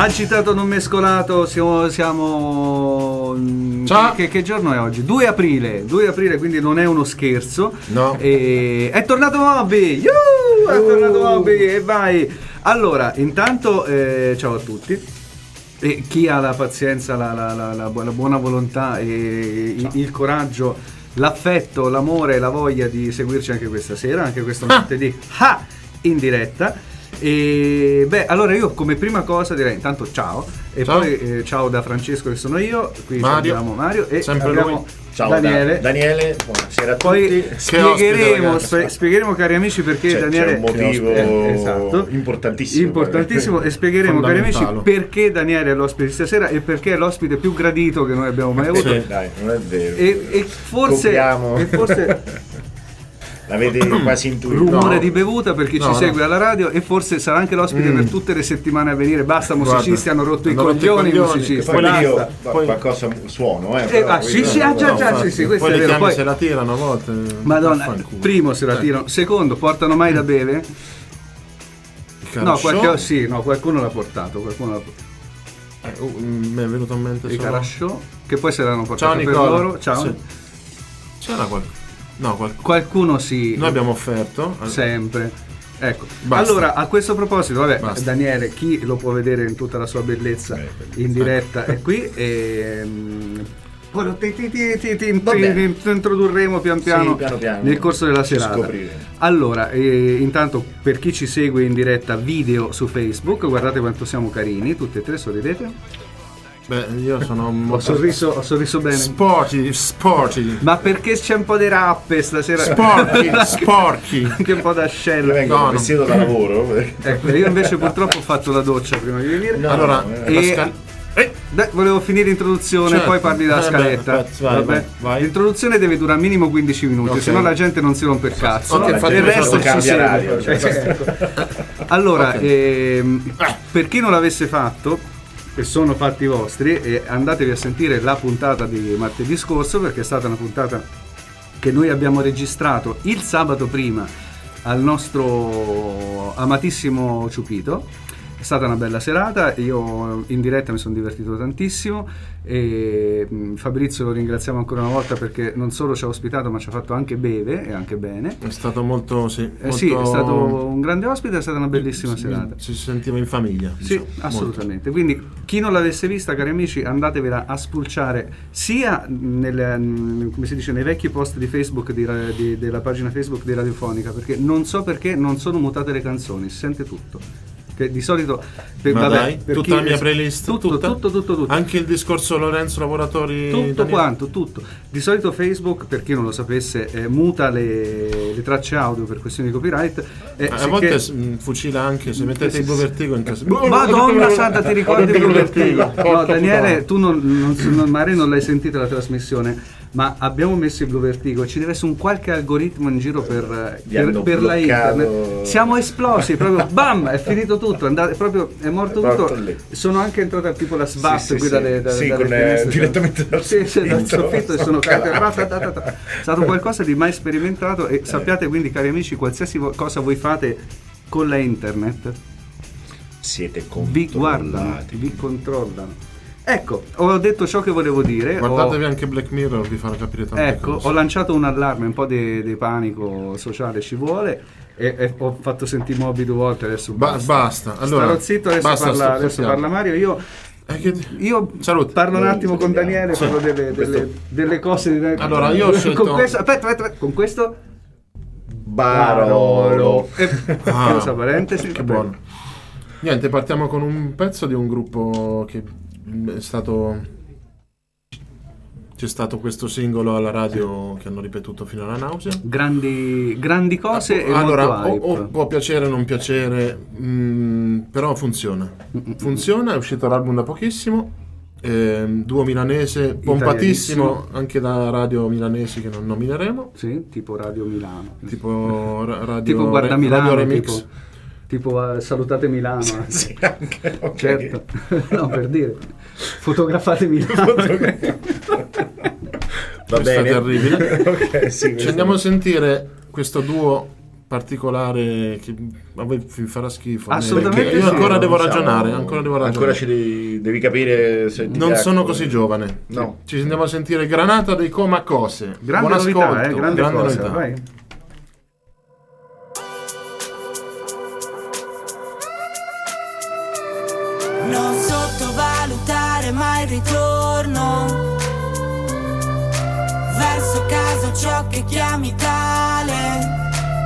Agitato non mescolato, siamo Ciao. Che giorno è oggi? 2 aprile, quindi non è uno scherzo. No. E è tornato Moby! È tornato Moby e vai! Allora, intanto ciao a tutti. E chi ha la pazienza, la buona volontà e il coraggio, l'affetto, l'amore e la voglia di seguirci anche questa sera, anche questo martedì in diretta. E beh, allora io come prima cosa direi intanto ciao e ciao. Poi ciao da Francesco che sono io, qui abbiamo Mario e sempre abbiamo lui. Ciao Daniele, buonasera a poi tutti. spiegheremo cari amici perché Daniele c'è un motivo esatto, importantissimo e spiegheremo cari amici perché Daniele è l'ospite stasera e perché è l'ospite più gradito che noi abbiamo mai avuto. Sì, dai, non è vero. E forse l'avete quasi intuito. Rumore di bevuta per chi ci segue alla radio e forse sarà anche l'ospite per tutte le settimane a venire. Basta, musicisti hanno rotto i coglioni. Musicisti. Poi io qualcosa suono, sì, questo poi è vero. Poi se la tirano a volte. Madonna, primo se la tirano, secondo portano mai da bere? No, qualcuno l'ha portato, mi è venuto in mente i Carasciò che poi se l'hanno portato per loro. Ciao. Sì. C'era qualcuno. No, qualcuno sì. Noi abbiamo offerto sempre. Ecco. Basta. Allora, a questo proposito, Basta. Daniele, chi lo può vedere in tutta la sua bellezza in diretta è qui e poi ti introdurremo pian piano nel corso della serata. Allora, intanto per chi ci segue in diretta video su Facebook, guardate quanto siamo carini, tutte e tre, sorridete. Beh, io sono ho sorriso bene. Sporty. Ma perché c'è un po' di rappe stasera? Sporchi. Anche un po' d'ascello. Vengo vestito da lavoro. Ecco, io invece purtroppo ho fatto la doccia prima di venire. Volevo finire l'introduzione, certo. Poi parli della scaletta. Vai. L'introduzione deve durare minimo 15 minuti, sennò la gente non si rompe il cazzo. Okay, il resto ci segue. Allora, per chi non l'avesse fatto, e sono fatti vostri, andatevi a sentire la puntata di martedì scorso, perché è stata una puntata che noi abbiamo registrato il sabato prima al nostro amatissimo Ciupito. È stata una bella serata, io in diretta mi sono divertito tantissimo e Fabrizio lo ringraziamo ancora una volta perché non solo ci ha ospitato ma ci ha fatto anche bere e anche bene. È stato molto, sì, è stato un grande ospite, è stata una bellissima serata. Ci sentiva in famiglia. Sì, assolutamente. Molto. Quindi chi non l'avesse vista, cari amici, andatevela a spulciare sia come si dice, nei vecchi post di Facebook della pagina Facebook di Radiofonica, perché non so perché non sono mutate le canzoni, si sente tutto. Che di solito per tutta la mia playlist, tutto. Anche il discorso Lorenzo Lavoratori, tutto. Di solito Facebook, per chi non lo sapesse, muta le tracce audio per questioni di copyright. A volte fucila anche se mettete il Blue Vertigo in casa. Madonna santa, ti ricordi il Blue Vertigo? No, Daniele, tu magari non l'hai sentita la trasmissione, ma abbiamo messo il Blue Vertigo, ci deve essere un qualche algoritmo in giro per la internet. Siamo esplosi proprio, bam, è finito tutto, è morto tutto. Sono anche entrata tipo la SBAT qui dalle finestre, direttamente dal soffitto e sono cadute. È stato qualcosa di mai sperimentato e sappiate quindi, cari amici, qualsiasi cosa voi fate con la internet siete controllati, vi controllano. Ecco, ho detto ciò che volevo dire. Guardatevi anche Black Mirror, vi farà capire tante cose. Ho lanciato un allarme, un po' di panico sociale ci vuole e ho fatto sentire Moby 2 volte, adesso basta. Allora, starò zitto, adesso parla Mario, io parlo un attimo con Daniele, parlo delle cose. Allora, io ho scelto... Con questo, aspetta, con questo Barolo. Chiusa parentesi. Che buono. Niente, partiamo con un pezzo di un gruppo che è stato... C'è stato questo singolo alla radio che hanno ripetuto fino alla nausea. Grandi cose e allora, molto hype. O può piacere o non piacere, però funziona. Funziona, è uscito l'album da pochissimo, duo milanese, pompatissimo anche da radio milanesi che non nomineremo. Sì, tipo Radio Milano. Tipo radio, tipo Guarda Milano, Radio Remix. Tipo Salutate Milano. Sì, anche, okay. Certo. No, per dire. Fotografate Milano. Va bene. È terribile. Okay, sì, ci andiamo a sentire questo duo particolare che a voi vi farà schifo. Assolutamente Perché io sì, ancora devo diciamo, ragionare, ancora devi capire se ti non piace. sono così giovane. No. Ci andiamo a sentire Granata dei Coma Cose. Grande Buon novità, ascolto, grande cosa, novità. vai. Non sottovalutare mai il ritorno verso casa, ciò che chiami tale.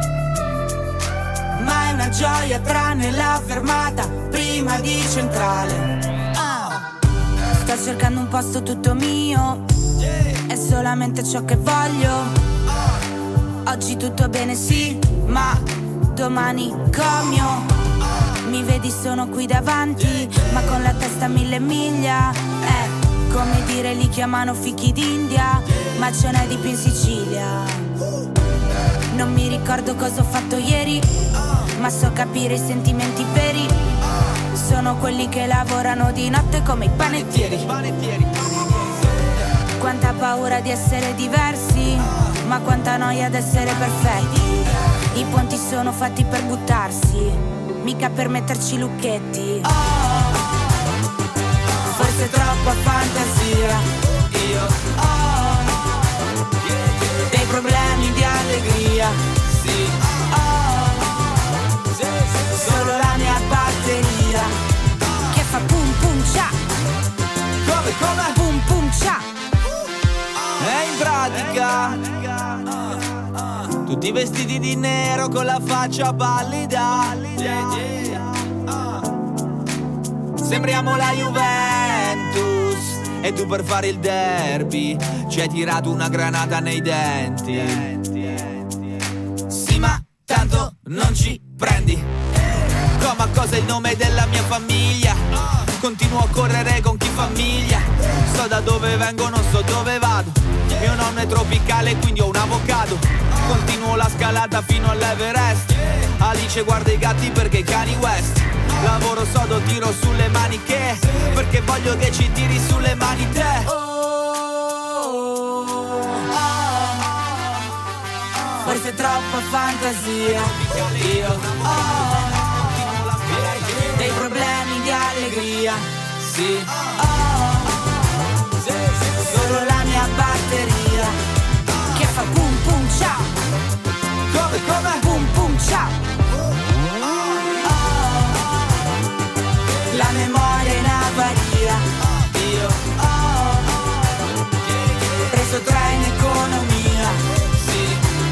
Ma è una gioia tranne la fermata prima di centrale. Sto cercando un posto tutto mio, è solamente ciò che voglio. Oggi tutto bene sì, ma domani comio. Mi vedi sono qui davanti, ma con la testa a 1000 miglia. Come dire li chiamano fichi d'India, ma ce n'è di più in Sicilia. Non mi ricordo cosa ho fatto ieri, ma so capire i sentimenti veri. Sono quelli che lavorano di notte come i panettieri. Quanta paura di essere diversi, ma quanta noia ad essere perfetti. I ponti sono fatti per buttarsi, mica per metterci lucchetti. Forse troppa fantasia. Io ho dei problemi di allegria. Sì, solo la mia batteria che fa pum pum cia. Come? Pum pum cia. E in pratica tutti vestiti di nero con la faccia pallida. Sembriamo la Juventus e tu per fare il derby ci hai tirato una granata nei denti. Sì, ma tanto non ci prendi. Coma Cosa è il nome della mia famiglia. Continuo a correre con chi famiglia. So da dove vengo, non so dove vado. Mio nonno è tropicale, quindi ho un avocado. Continuo la scalata fino all'Everest. Alice guarda i gatti perché i cani West. Lavoro sodo, tiro sulle maniche, perché voglio che ci tiri sulle mani te. Forse troppa fantasia. Io ho dei problemi di allegria. Sì, solo la mia batteria che fa pum pum ciao. Come? Pum pum ciao. La memoria in avaria. Io ho preso 3 in economia. Sì,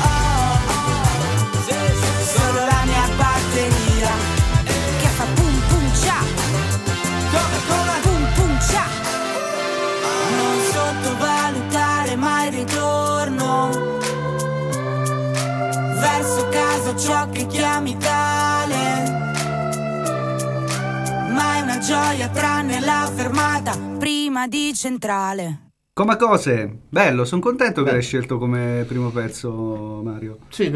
solo la mia batteria che fa pum pum cia. Come? Pum pum cia. Non sottovalutare mai il ritorno verso casa, ciò che chiami tale. Ma è una gioia tranne la fermata prima di centrale. Coma Cose, bello, sono contento che l'hai scelto come primo pezzo, Mario. Sì,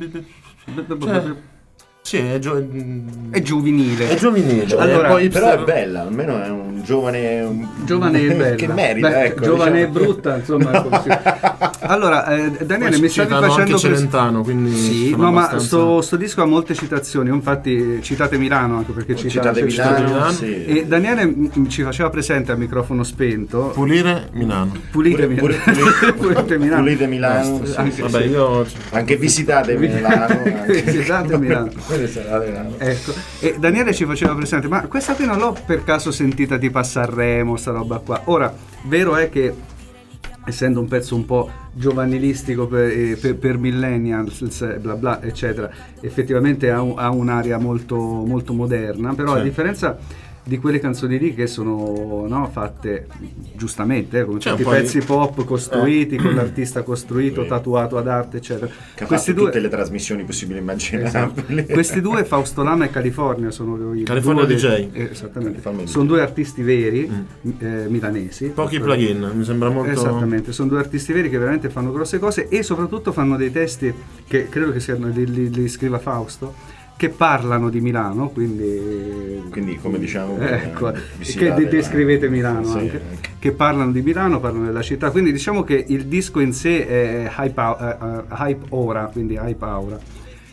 sì, è giovanile. È giovanile. Allora, poi però è bella, almeno è un giovane Giovane e bella. che merita. Beh, ecco, giovane diciamo. e brutta, insomma. Così. Allora, Daniele, mi stavi facendo anche Celentano, quindi sì, sono no, ma abbastanza... sto disco ha molte citazioni, infatti citate Milano anche perché Citate citate Milano, sì. E Daniele ci faceva presente a microfono spento. Pulire Milano. Pulite Milano. Pulite Milano. Sì, Anche, sì, Vabbè, sì. io... Anche visitate Milano. Visitate Milano. Milano. Ecco, e Daniele ci faceva presente, ma questa qui non l'ho per caso sentita tipo a Sanremo, sta roba qua. Ora, vero è che essendo un pezzo un po' giovanilistico per millennials, bla bla, eccetera, effettivamente ha un'aria molto, molto moderna, però sì. a differenza di quelle canzoni lì che sono fatte giustamente come tutti i pezzi pop costruiti con l'artista costruito, tatuato ad arte, eccetera. Che ha fatto tutte le trasmissioni possibili e immaginabili. Esatto. Questi due, Fausto Lama e California, sono i California due DJ. Esattamente. Sono due artisti veri milanesi. Pochi plugin, mi sembra molto... Esattamente, sono due artisti veri che veramente fanno grosse cose e soprattutto fanno dei testi che credo che siano li scriva Fausto, che parlano di Milano, quindi come diciamo, ecco, che descrivete Milano, sì, anche, che parlano di Milano, parlano della città, quindi diciamo che il disco in sé è hype aura, quindi hype aura.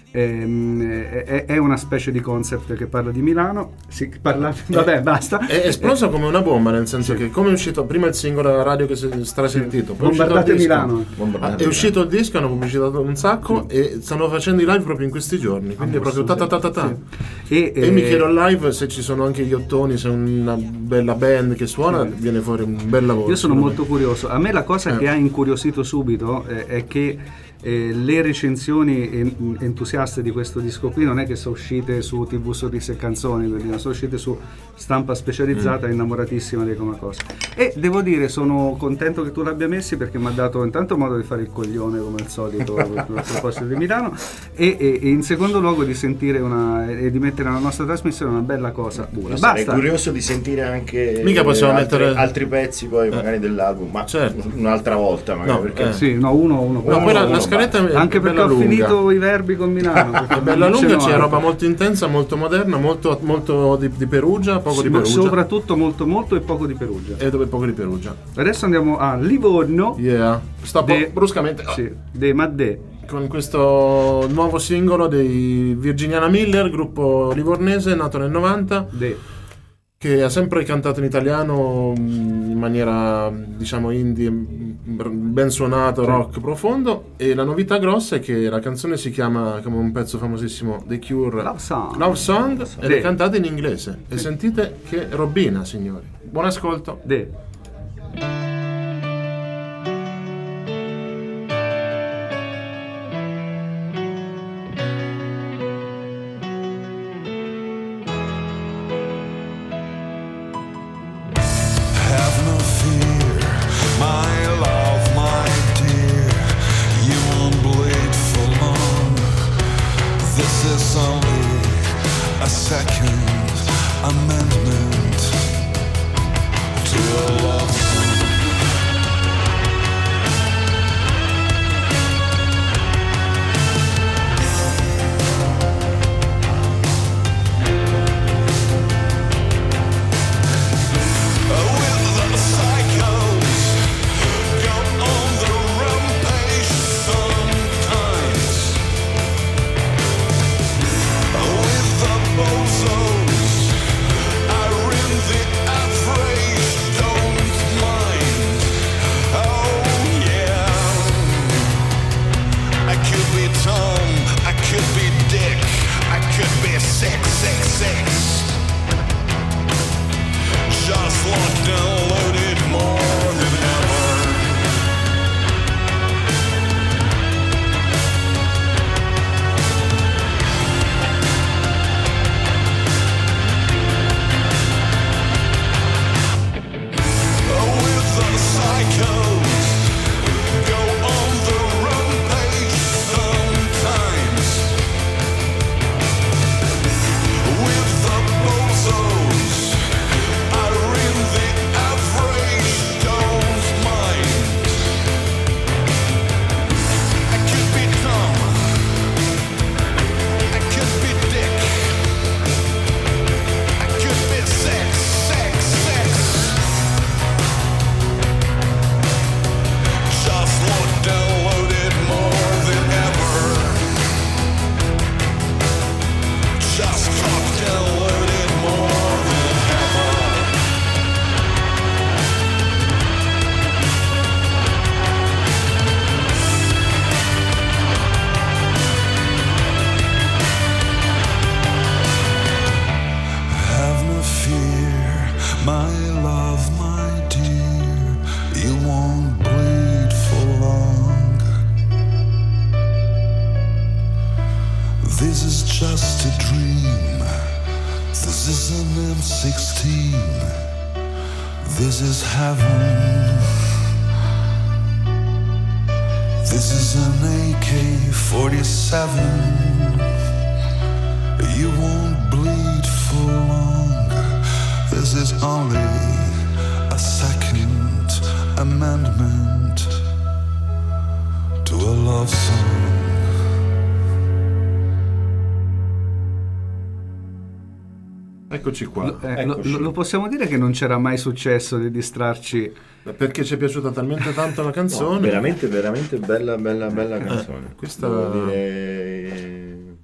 è una specie di concept che parla di Milano. Vabbè, basta. È esplosa come una bomba, nel senso che come è uscito prima il singolo alla radio che si è strasentito, poi Bombardate Milano. È uscito il disco, hanno pubblicitato un sacco e stanno facendo i live proprio in questi giorni, quindi è proprio ta. E mi chiedo live se ci sono anche gli ottoni, se è una bella band che suona, viene fuori un bel lavoro. Io sono molto curioso. A me la cosa che ha incuriosito subito è che le recensioni entusiaste di questo disco qui non è che sono uscite su TV Sorrisi e Canzoni, sono uscite su stampa specializzata innamoratissima di come cosa. E devo dire, sono contento che tu l'abbia messi, perché mi ha dato intanto modo di fare il coglione come al solito a proposito di Milano, e in secondo luogo di sentire e di mettere nella nostra trasmissione una bella cosa. Sarei curioso di sentire anche mica possiamo mettere altri pezzi poi magari dell'album, ma certo, un'altra volta magari, perché sì, uno. Poi la scaletta è anche perché ho lunga. Finito i verbi con Milano. È bella lunga, c'è roba molto intensa, molto moderna, molto di Perugia, poco di Perugia. Soprattutto molto e poco di Perugia. E dove poco di Perugia. Adesso andiamo a Livorno. Bruscamente. Con questo nuovo singolo dei Virginiana Miller, gruppo livornese nato nel 90. Che ha sempre cantato in italiano in maniera, diciamo, indie, ben suonato, rock profondo, e la novità grossa è che la canzone si chiama, come un pezzo famosissimo, The Cure, Love Song, ed è cantata in inglese. E sentite che robina, signori. Buon ascolto. Eccoci qua. Lo possiamo dire che non c'era mai successo di distrarci? Perché ci è piaciuta talmente tanto la canzone. No, veramente bella canzone. Questa devo dire,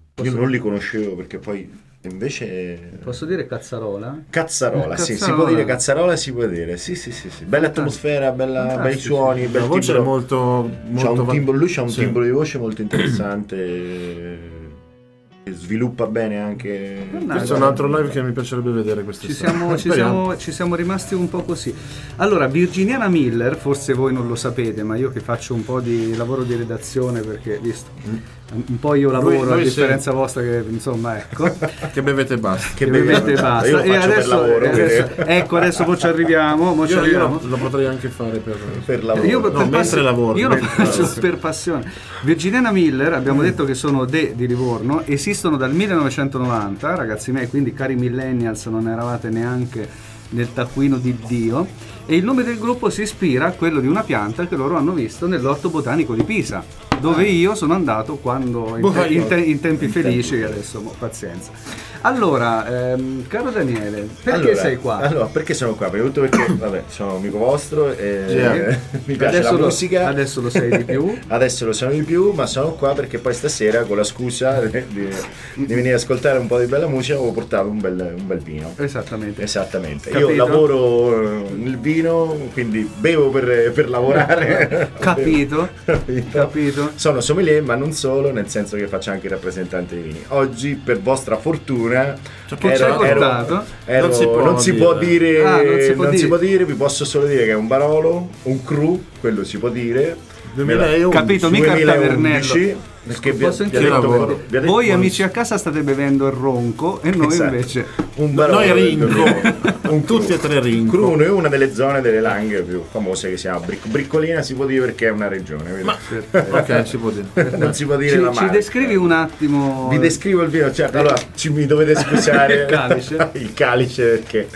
non li conoscevo perché poi invece... Posso dire cazzarola? Cazzarola, sì, si può dire cazzarola, si può dire, sì. Bella atmosfera, bei suoni, la voce è molto lui c'ha un timbro di voce molto interessante, sviluppa bene anche. Questo è un altro live che mi piacerebbe vedere quest'estate. Ci siamo rimasti un po' così. Allora, Virginiana Miller, forse voi non lo sapete, ma io che faccio un po' di lavoro di redazione, perché visto un po' io lavoro a differenza vostra, che insomma, ecco, che bevete e basta. Che bevete e basta. Io lo faccio per lavoro. Adesso poi ci arriviamo. Io lo potrei anche fare per lavoro. Mentre lavoro. Io lo faccio per passione. Virginiana Miller, abbiamo detto che sono di Livorno, esistono dal 1990, ragazzi miei, quindi cari millennials, non eravate neanche nel taccuino di Dio, e il nome del gruppo si ispira a quello di una pianta che loro hanno visto nell'Orto Botanico di Pisa, dove io sono andato quando in tempi felici, adesso pazienza. Allora, caro Daniele, perché sei qua? Allora, perché sono qua? Prima di tutto perché, vabbè, sono amico vostro e mi piace la musica. Adesso lo sei di più. Adesso lo sono di più, ma sono qua perché poi stasera, con la scusa di venire a ascoltare un po' di bella musica, ho portato un bel vino. Esattamente. Capito? Io lavoro nel vino, quindi bevo per lavorare. Capito? Sono sommelier, ma non solo, nel senso che faccio anche il rappresentante di vini. Oggi, per vostra fortuna, non si può dire, vi posso solo dire che è un Barolo, un Cru, quello si può dire. 2011. Capito, mica il Tavernello. Perché voi amici a casa state bevendo il ronco e noi invece un Barolo, noi Rinco, tutti e tre Rinco. Cruno è una delle zone delle Langhe più famose, che si chiama Briccolina, si può dire perché è una regione. Ok, si può dire. Non si può dire la marca. Ci descrivi un attimo? Vi descrivo il vino, certo. Allora mi dovete scusare il calice perché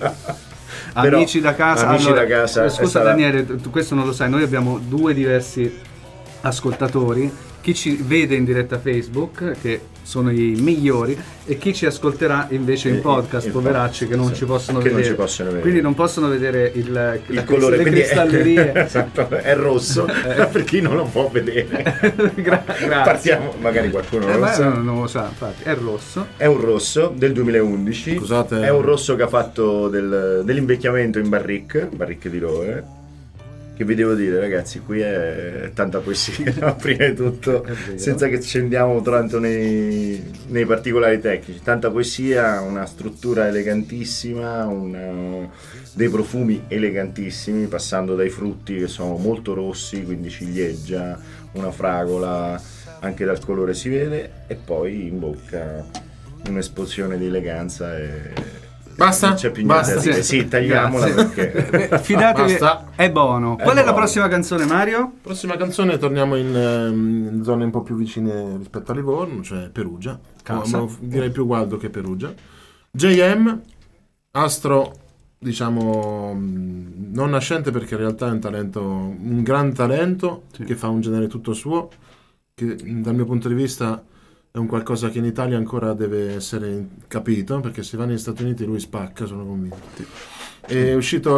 amici da casa. Scusa stata... Daniele, questo non lo sai, noi abbiamo due diversi ascoltatori, chi ci vede in diretta Facebook, che sono i migliori, e chi ci ascolterà invece in podcast, poveracci, che non ci possono vedere. Quindi non possono vedere il colore, le cristallerie. Esatto, è rosso per chi non lo può vedere. Grazie. Partiamo, magari qualcuno non lo sa. Non lo sa, infatti, è rosso. È un rosso del 2011. Scusate. È un rosso che ha fatto dell'invecchiamento in barrique di Rovere. Che vi devo dire, ragazzi, qui è tanta poesia, prima di tutto, senza che scendiamo tanto nei particolari tecnici. Tanta poesia, una struttura elegantissima, dei profumi elegantissimi, passando dai frutti che sono molto rossi, quindi ciliegia, una fragola, anche dal colore si vede, e poi in bocca un'esplosione di eleganza e... Basta? Sì, tagliamola perché fidatevi, è buono. Qual è la prossima canzone, Mario? Prossima canzone, torniamo in zone un po' più vicine rispetto a Livorno, cioè Perugia. Direi più Gualdo che Perugia. JM, astro, diciamo non nascente, perché in realtà è un gran talento, sì, che fa un genere tutto suo, che dal mio punto di vista è un qualcosa che in Italia ancora deve essere capito, perché se va negli Stati Uniti lui spacca, sono convinto. È uscito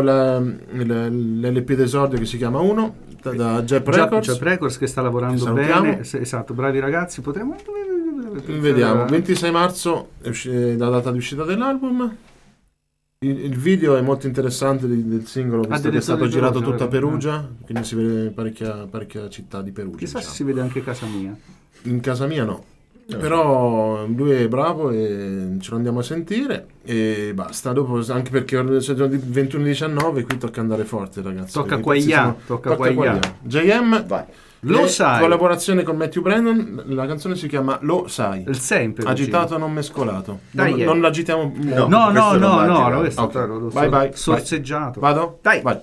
l'LP d'esordio che si chiama Uno, da Jap Records, che sta lavorando bene. Esatto, bravi ragazzi. Potremmo vediamo, 26 marzo è la data di uscita dell'album. Il video è molto interessante del singolo, visto che è stato girato tutta a Perugia, quindi si vede parecchia città di Perugia. Chissà se si vede anche casa mia. In casa mia no. Però lui è bravo e ce lo andiamo a sentire e basta. Dopo, anche perché sono 21-19, qui tocca andare forte, ragazzi. Tocca qua. JM, vai. Lo sai. Collaborazione con Matthew Brennan, la canzone si chiama Lo sai. Il sempre agitato, non mescolato. Non l'agitiamo. No, vai. Sorseggiato. Vado? Dai. Vai.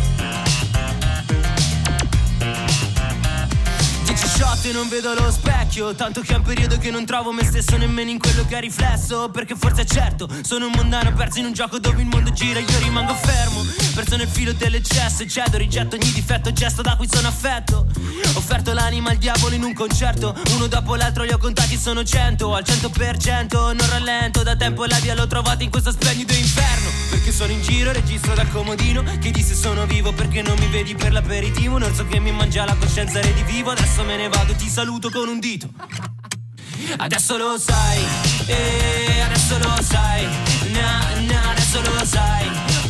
Non vedo lo specchio, specchio, tanto che è un periodo che non trovo me stesso nemmeno in quello che ha riflesso. Perché forse è certo, sono un mondano perso in un gioco dove il mondo gira e io rimango fermo, perso nel filo dell'eccesso e cedo, rigetto ogni difetto, gesto da cui sono affetto. Ho offerto l'anima al diavolo in un concerto, uno dopo l'altro li ho contati, sono 100 al 100%, non rallento, da tempo la via l'ho trovata in questo splendido inferno. Perché sono in giro, registro dal comodino, chiedi se sono vivo perché non mi vedi per l'aperitivo. Un orso che mi mangia la coscienza redivivo, adesso me ne vado, ti saluto con un dito. Adesso lo sai, adesso lo sai, adesso lo sai,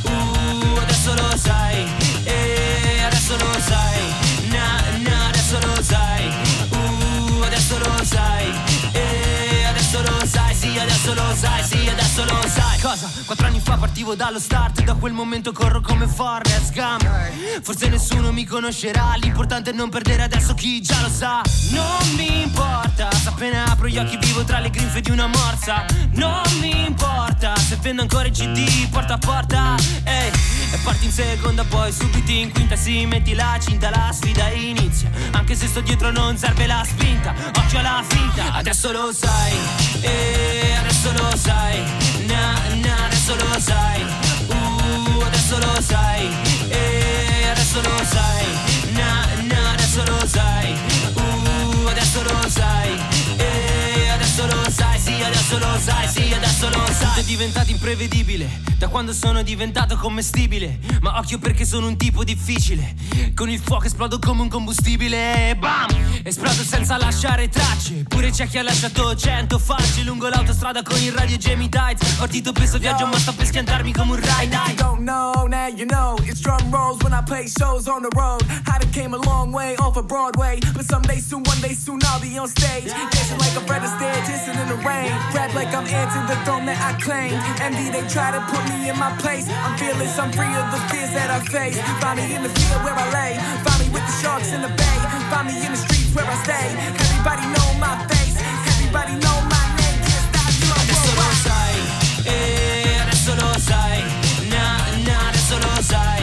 adesso lo sai, adesso lo sai, adesso lo sai, adesso lo sai, adesso lo sai, sì, adesso lo sai, sì, adesso lo sai. Cosa? 4 anni fa partivo dallo start, da quel momento corro come Forrest Gump. Forse nessuno mi conoscerà, l'importante è non perdere adesso chi già lo sa. Non mi importa, se appena apro gli occhi vivo tra le grinfie di una morsa. Non mi importa, se vendo ancora i CD porta a porta, ehi. E parti in seconda, poi subito in quinta, si metti la cinta, la sfida inizia. Anche se sto dietro non serve la spinta, occhio alla finta. Adesso lo sai, adesso lo sai, adesso lo sai, adesso lo sai, adesso lo sai, adesso lo sai, adesso lo sai, adesso lo sai, sì, adesso lo sai, sì, adesso lo sai. Tutto è diventato imprevedibile da quando sono diventato commestibile, ma occhio perché sono un tipo difficile, con il fuoco esplodo come un combustibile e bam, esplodo senza lasciare tracce. Pure c'è chi ha lasciato 100 facce lungo l'autostrada con il radio Jamie Tights. Partito penso viaggio ma sto per schiantarmi come un ride. You don't know, now you know. It's drum rolls when I play shows on the road. I done came a long way off of Broadway, but someday soon, one day soon I'll be on stage, dancing like a Fred Astaire, dancing in the rain. Rap like I'm heir to the throne that I claim. Envy, they try to put me in my place. I'm fearless, I'm free of the fears that I face. Find me in the field where I lay, find me with the sharks in the bay, find me in the streets where I stay. Everybody know my face, everybody know my name. Can't stop till I'm adesso lo sai, adesso lo sai, adesso lo sai,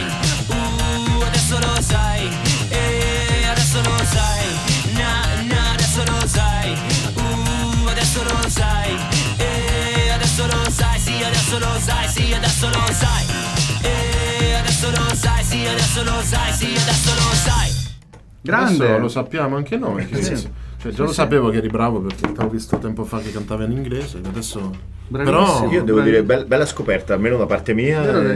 adesso lo sai, adesso lo sai, adesso lo sai, adesso lo sai, adesso lo sai, sì, adesso lo sai, sì, adesso lo sai, adesso lo sai, sì, adesso lo sai, sì, adesso lo sai. Grande. Adesso lo sappiamo anche noi che cioè, già lo sapevo che eri bravo perché t'ho visto tempo fa che cantavi in inglese, adesso però io devo dire bella scoperta almeno da parte mia,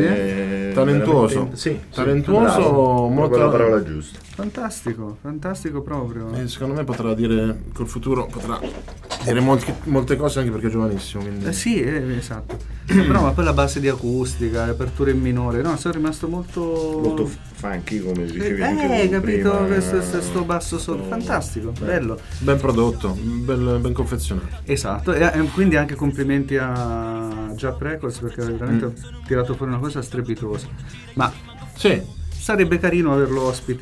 talentuoso, sì, talentuoso, bravo, molto la parola giusta. Fantastico, fantastico proprio. E secondo me potrà dire col futuro potrà dire molte cose anche perché è giovanissimo, quindi. Sì, esatto. Però ma poi la base di acustica, le aperture in minore, no, sono rimasto molto funky come dicevi anche capito, prima. questo basso solo fantastico, bello, ben prodotto, ben confezionato. Esatto, e quindi anche complimenti a Jap Records perché veramente ha tirato fuori una cosa strepitosa. Ma sì, sarebbe carino averlo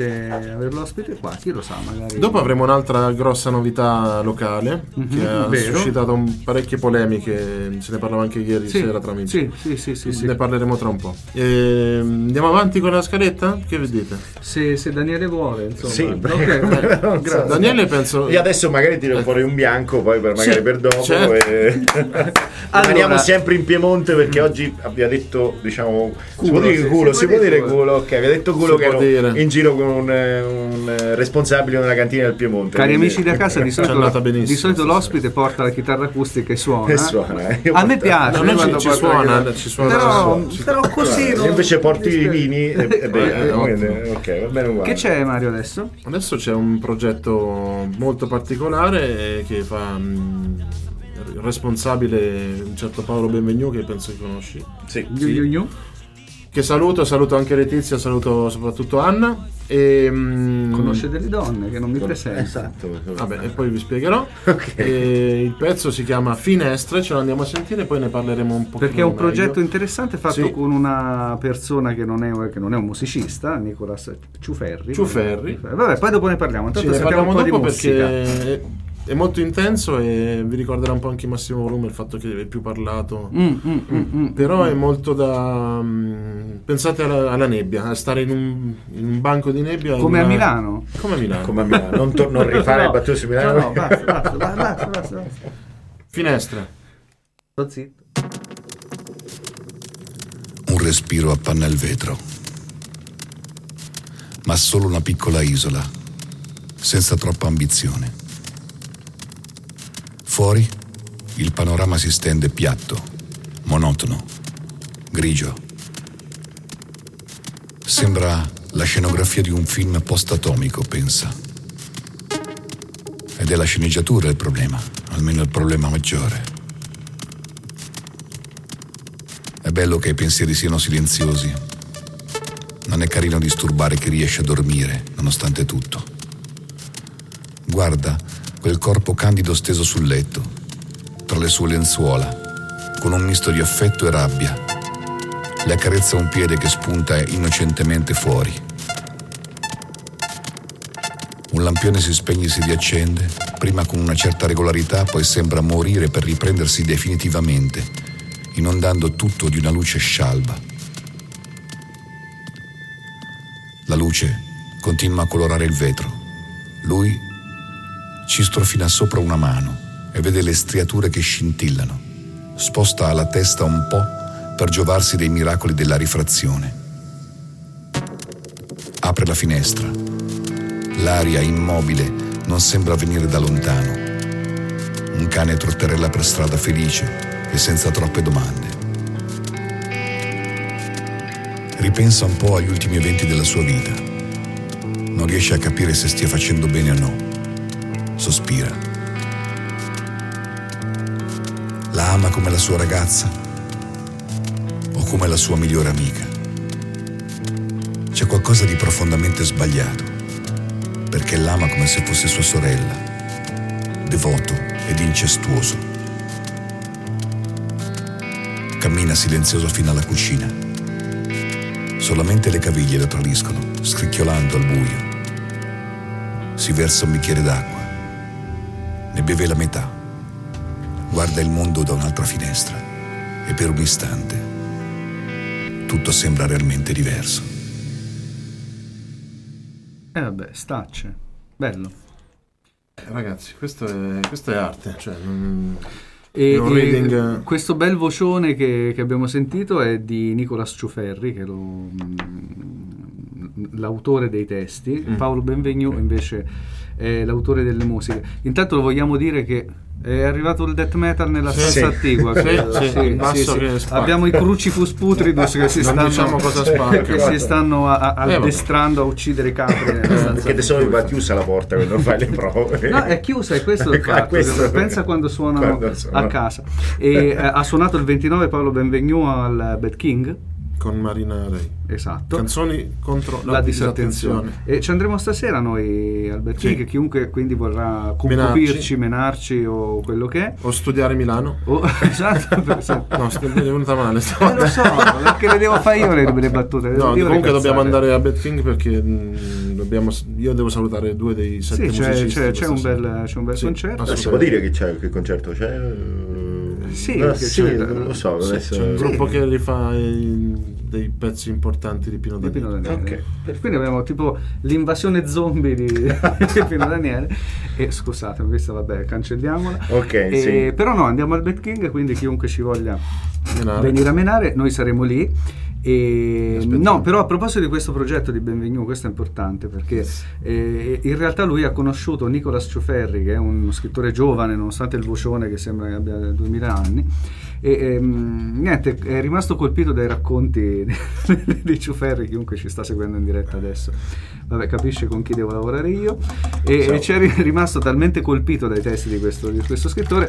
ospite qua, chi lo sa, magari. dopo avremo un'altra grossa novità locale che ha suscitato parecchie polemiche, se ne parlava anche ieri sera tra amici. Sì. Ne parleremo tra un po'. Andiamo avanti con la scaletta? Che vi dite? Se Daniele vuole, insomma. Sì, grazie. Daniele penso. Io adesso magari tiro fuori un bianco, poi magari per dopo. Certo. Rimaniamo sempre in Piemonte perché oggi abbiamo detto, diciamo, si può dire culo, ok, aveva detto culo che ero in giro con un responsabile della cantina del Piemonte. Cari amici da casa, di benissimo, solito l'ospite porta la chitarra acustica e suona. A me piace. Ci suona. Però così. Io invece porto i vini. Ok, va bene uguale. Che c'è, Mario, adesso? Adesso c'è un progetto molto particolare che fa responsabile un certo Paolo Benvenu, che penso che conosci. Sì. Che saluto anche Letizia, saluto soprattutto Anna. Conosce delle donne che non mi presenta. Esatto. Vabbè, e poi vi spiegherò. Il pezzo si chiama Finestre, ce lo andiamo a sentire, poi ne parleremo un po'. Perché è un progetto interessante fatto con una persona che non è un musicista, Nicolas Ciuferri. Ciuferri. Vabbè, poi dopo ne parliamo. Intanto ne parliamo un po' dopo di musica. perché è molto intenso e vi ricorderà un po' anche Massimo Volume il fatto che è più parlato, però è molto da pensate alla nebbia, a stare in un banco di nebbia come a Milano. Come a Milano. Non rifare il battito su Milano. No, basta. Finestra. Sto zitto. Un respiro appanna il vetro, ma solo una piccola isola, senza troppa ambizione. Fuori il panorama si stende piatto, monotono, grigio. Sembra la scenografia di un film post-atomico, pensa. Ed è la sceneggiatura il problema, almeno il problema maggiore. È bello che i pensieri siano silenziosi. Non è carino disturbare chi riesce a dormire, nonostante tutto. Guarda quel corpo candido steso sul letto, tra le sue lenzuola, con un misto di affetto e rabbia. Le accarezza un piede che spunta innocentemente fuori. Un lampione si spegne e si riaccende, prima con una certa regolarità, poi sembra morire per riprendersi definitivamente, inondando tutto di una luce scialba. La luce continua a colorare il vetro. Lui ci strofina sopra una mano e vede le striature che scintillano. Sposta la testa un po' per giovarsi dei miracoli della rifrazione. Apre la finestra. L'aria immobile non sembra venire da lontano. Un cane trotterella per strada felice e senza troppe domande. Ripensa un po' agli ultimi eventi della sua vita. Non riesce a capire se stia facendo bene o no. Sospira. La ama come la sua ragazza o come la sua migliore amica. C'è qualcosa di profondamente sbagliato, perché l'ama come se fosse sua sorella, devoto ed incestuoso. Cammina silenzioso fino alla cucina. Solamente le caviglie lo tradiscono, scricchiolando al buio. Si versa un bicchiere d'acqua. Ne beve la metà. Guarda il mondo da un'altra finestra e per un istante tutto sembra realmente diverso. Vabbè, stacce. Bello. Ragazzi, questo è arte, cioè E reading. Questo bel vocione che abbiamo sentito è di Nicolas Ciuferri, che è l'autore dei testi. Paolo Benvenu invece è l'autore delle musiche. Intanto lo vogliamo dire che è arrivato il death metal nella stanza attigua. Sì. Abbiamo i Crucifus Putridus che si Non diciamo cosa spacca. che si stanno addestrando a uccidere capre nella stanza Perché di solito va chiusa la porta quando fai le prove. No, è chiusa, è questo il fatto. Pensa quando suonano a casa. E ha suonato il 29 Paolo Benvenu al Bad King con Marina Ray. Esatto. Canzoni contro la disattenzione. E ci andremo stasera noi al Bad King, chiunque quindi vorrà concupirci, menarci o quello che è. O studiare Milano. Esatto. No, è venuta male. Lo so, perché le devo fare io le battute. No, comunque dobbiamo andare a Bad King perché io devo salutare 2 dei 7 musicisti. C'è un bel concerto. Si può dire che concerto c'è? Non lo so. C'è un gruppo che rifà dei pezzi importanti di Pino Daniele. Okay. Quindi abbiamo tipo l'invasione zombie di Pino Daniele. E scusate, questa vabbè, cancelliamola. Sì. Però no, andiamo al Bad King, quindi chiunque ci voglia venire a menare, noi saremo lì. No, però a proposito di questo progetto di Benvenu, questo è importante perché in realtà lui ha conosciuto Nicolas Ciuferri, che è uno scrittore giovane nonostante il vocione che sembra che abbia 2000 anni, e niente, è rimasto colpito dai racconti di Ciuferri. Chiunque ci sta seguendo in diretta adesso vabbè, capisce con chi devo lavorare io, e ci è rimasto talmente colpito dai testi di questo scrittore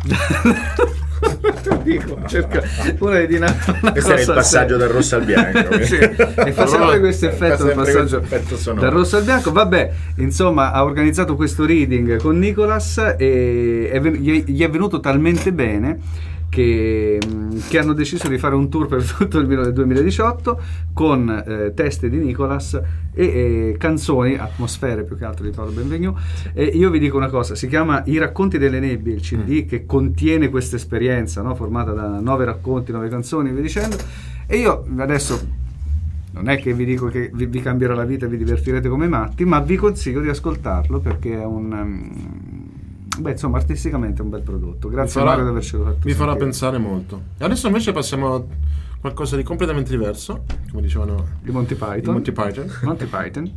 dico, cerca una di questo è il passaggio dal rosso al bianco. Sì, e fa sempre questo effetto, il passaggio dal rosso al bianco. Vabbè, insomma, ha organizzato questo reading con Nicolas e gli è venuto talmente bene che hanno deciso di fare un tour per tutto il 2018 con teste di Nicolas e canzoni, atmosfere più che altro di Paolo Benvenu. E io vi dico una cosa, si chiama I racconti delle nebbie, il CD che contiene questa esperienza, no? Formata da 9 racconti, 9 canzoni e via dicendo. E io adesso non è che vi dico che vi cambierà la vita e vi divertirete come matti, ma vi consiglio di ascoltarlo perché è insomma, artisticamente è un bel prodotto. Grazie Mario di avercelo fatto. Mi farà pensare molto. Adesso invece passiamo a qualcosa di completamente diverso, come dicevano di Monty Python. Monty Python.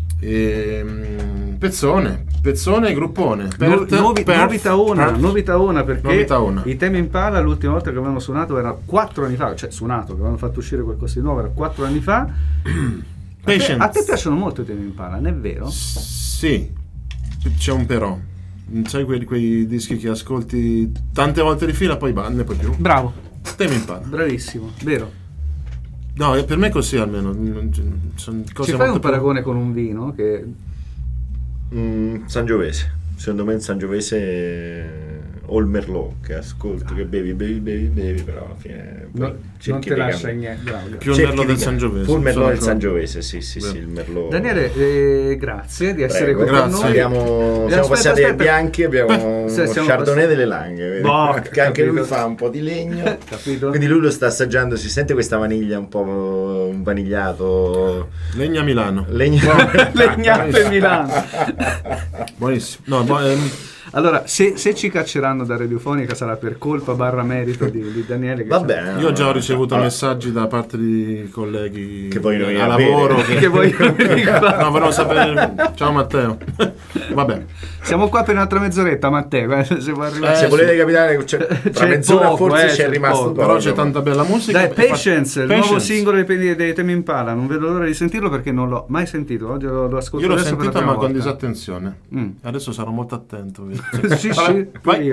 Pezzone e gruppone. Novità una perché Novità una. I Tame Impala l'ultima volta che avevano suonato era 4 anni fa, cioè suonato, che avevano fatto uscire qualcosa di nuovo era 4 anni fa. A te piacciono molto i Tame Impala, non è vero? Sì, c'è un però. Sai quei dischi che ascolti tante volte di fila, poi ne puoi più. Bravo. Tame Impala. Bravissimo, vero. No, per me è così almeno. Sono cose ci fai un paragone con un vino che... Sangiovese. Secondo me il Sangiovese o il Merlot che ascolto, che bevi, però alla fine non ti lascia niente. Più il Merlot del Sangiovese. Più il Merlot del Sangiovese, sì, il Merlot. Daniele, grazie di essere qui con noi. Siamo passati ai bianchi, abbiamo uno Chardonnay delle Langhe, che anche lui fa un po' di legno. Capito? Quindi lui lo sta assaggiando, si sente questa vaniglia un po' un vanigliato. Legna Milano. Legnato Milano. Buonissimo. Allora, se ci cacceranno da Radiofonica sarà per colpa / merito di Daniele. Va bene. Io già ho ricevuto messaggi da parte di colleghi che vogliono a lavoro che vogliono no, volevo sapere. Ciao Matteo. Vabbè. Siamo qua per un'altra mezz'oretta, Matteo. Se volete capitare, tra mezz'ora poco, forse c'è rimasto però c'è tanta bella musica. Dai, Patience, il nuovo singolo dei Tame Impala. Non vedo l'ora di sentirlo perché non l'ho mai sentito. Oggi lo ascolto. Io l'ho adesso sentito per la ma prima con volta. disattenzione. Adesso sarò molto attento. Sì, vai.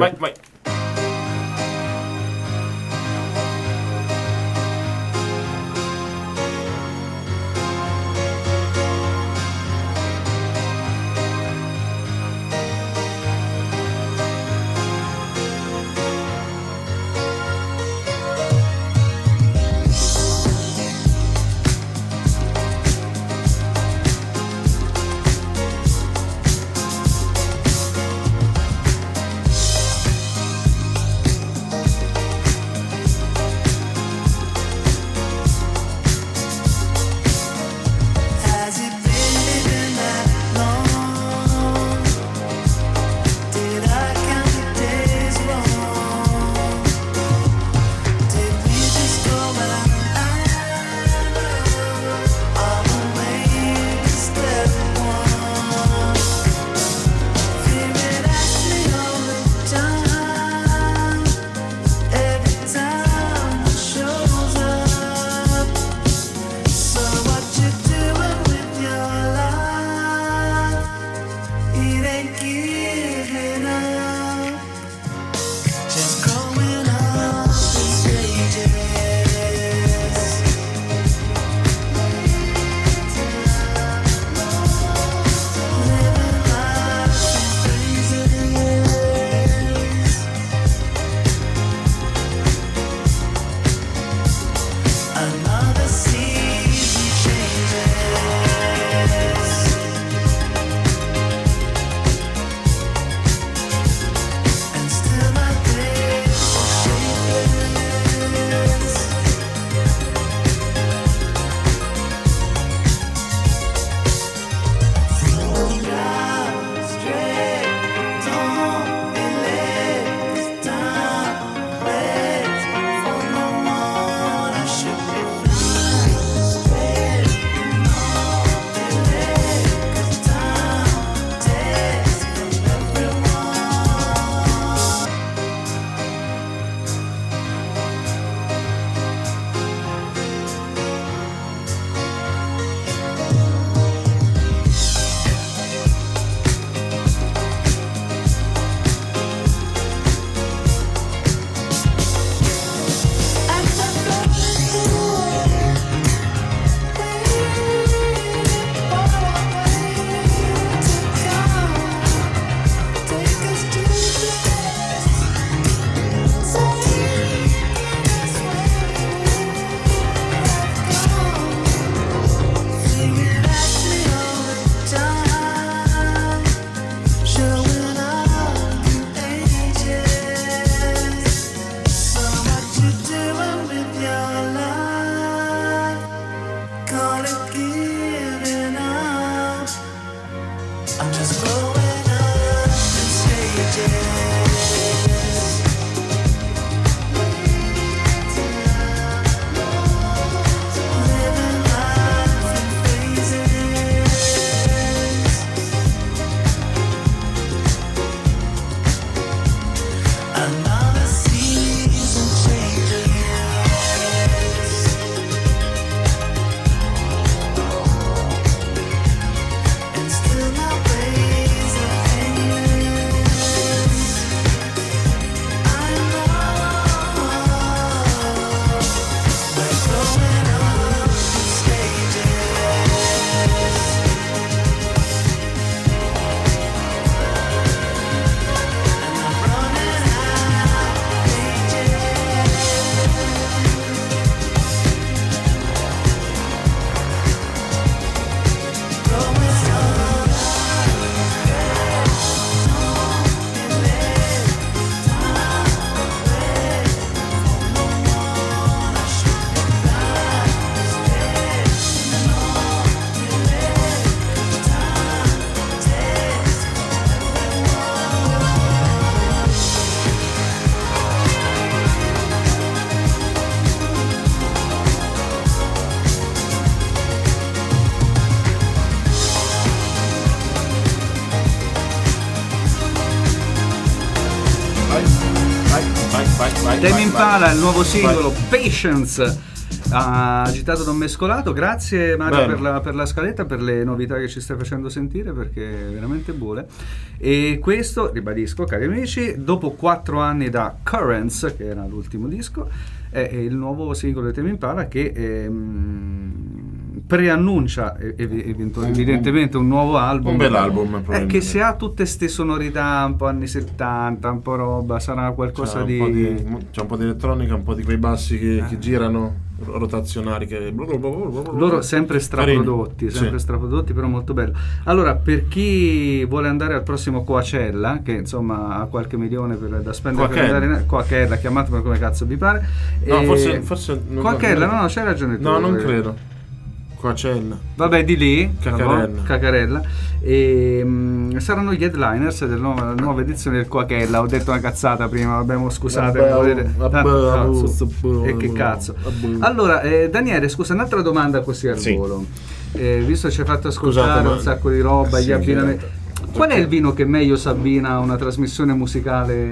Impala, il nuovo singolo Patience, agitato da un mescolato. Grazie Mario per la scaletta, per le novità che ci stai facendo sentire, perché è veramente buone. E questo, ribadisco cari amici, dopo 4 anni da Currents, che era l'ultimo disco, è il nuovo singolo di Tame Impala che preannuncia evidentemente un nuovo album, un bel album, che se ha tutte ste sonorità un po' anni 70, un po' roba, sarà qualcosa c'è un po' di elettronica, un po' di quei bassi che girano rotazionari, che loro sempre straprodotti, però molto bello. Allora, per chi vuole andare al prossimo Coachella, che insomma ha qualche milione da spendere per andare Coachella, chiamatelo come cazzo vi pare. No, forse Coachella, no, c'hai ragione tu. No, non credo. Coachella. Vabbè, di lì Cacarella. E saranno gli headliners della nuova edizione del Coachella. Ho detto una cazzata prima, vabbè, scusate. E che cazzo. Allora, Daniele, scusa, un'altra domanda così al volo. Visto che ci hai fatto ascoltare un sacco di roba, gli abbinamenti. Qual è il vino che meglio si abbina a una trasmissione musicale?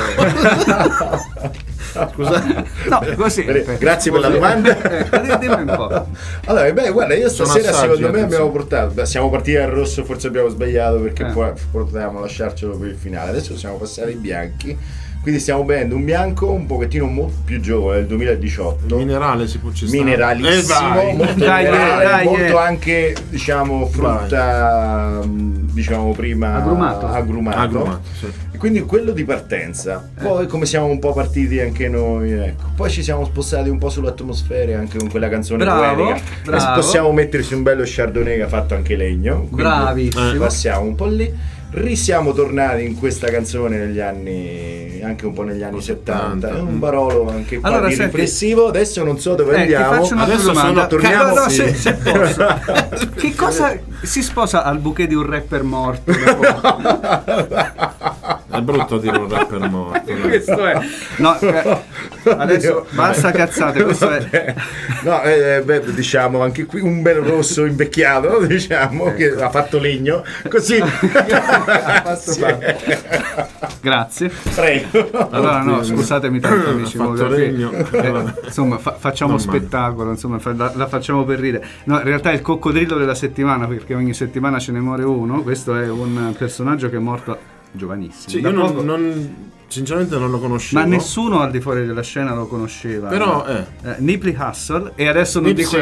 Scusa? No, così. Grazie per la domanda. Dimmi un po'. Allora, guarda, io stasera secondo me abbiamo portato. Siamo partiti dal rosso, forse abbiamo sbagliato perché poi potevamo lasciarcelo per il finale. Adesso siamo passati ai bianchi. Quindi stiamo bevendo un bianco un pochettino molto più giovane, del 2018. Minerale si può mineralissimo, molto minerale, molto anche diciamo frutta, diciamo prima agrumato. Sì. E quindi quello di partenza. Poi come siamo un po' partiti anche noi, ecco. Poi ci siamo spostati un po' sull'atmosfera anche con quella canzone poetica. E possiamo metterci un bello Chardonnay che ha fatto anche legno. Bravissimo. Passiamo un po' lì. Siamo tornati in questa canzone negli anni, anche un po' negli anni 70. È un Barolo anche qua riflessivo. Adesso non so dove andiamo. Adesso torniamo. No, se posso. Che cosa si sposa al bouquet di un rapper morto? È brutto dire un rapper morto. Questo è. No, adesso basta cazzate. Questo è. No, diciamo anche qui un bel rosso invecchiato, diciamo che ha fatto legno, così. Grazie. Prego. Allora no, scusatemi tanto amici, insomma facciamo spettacolo, insomma la facciamo per ridere. No, in realtà è il coccodrillo della settimana, perché ogni settimana ce ne muore uno. Questo è un personaggio che è morto giovanissimo. Sì, io sinceramente non lo conoscevo. Ma nessuno al di fuori della scena lo conosceva. Però Nipsey Hussle, e adesso non dico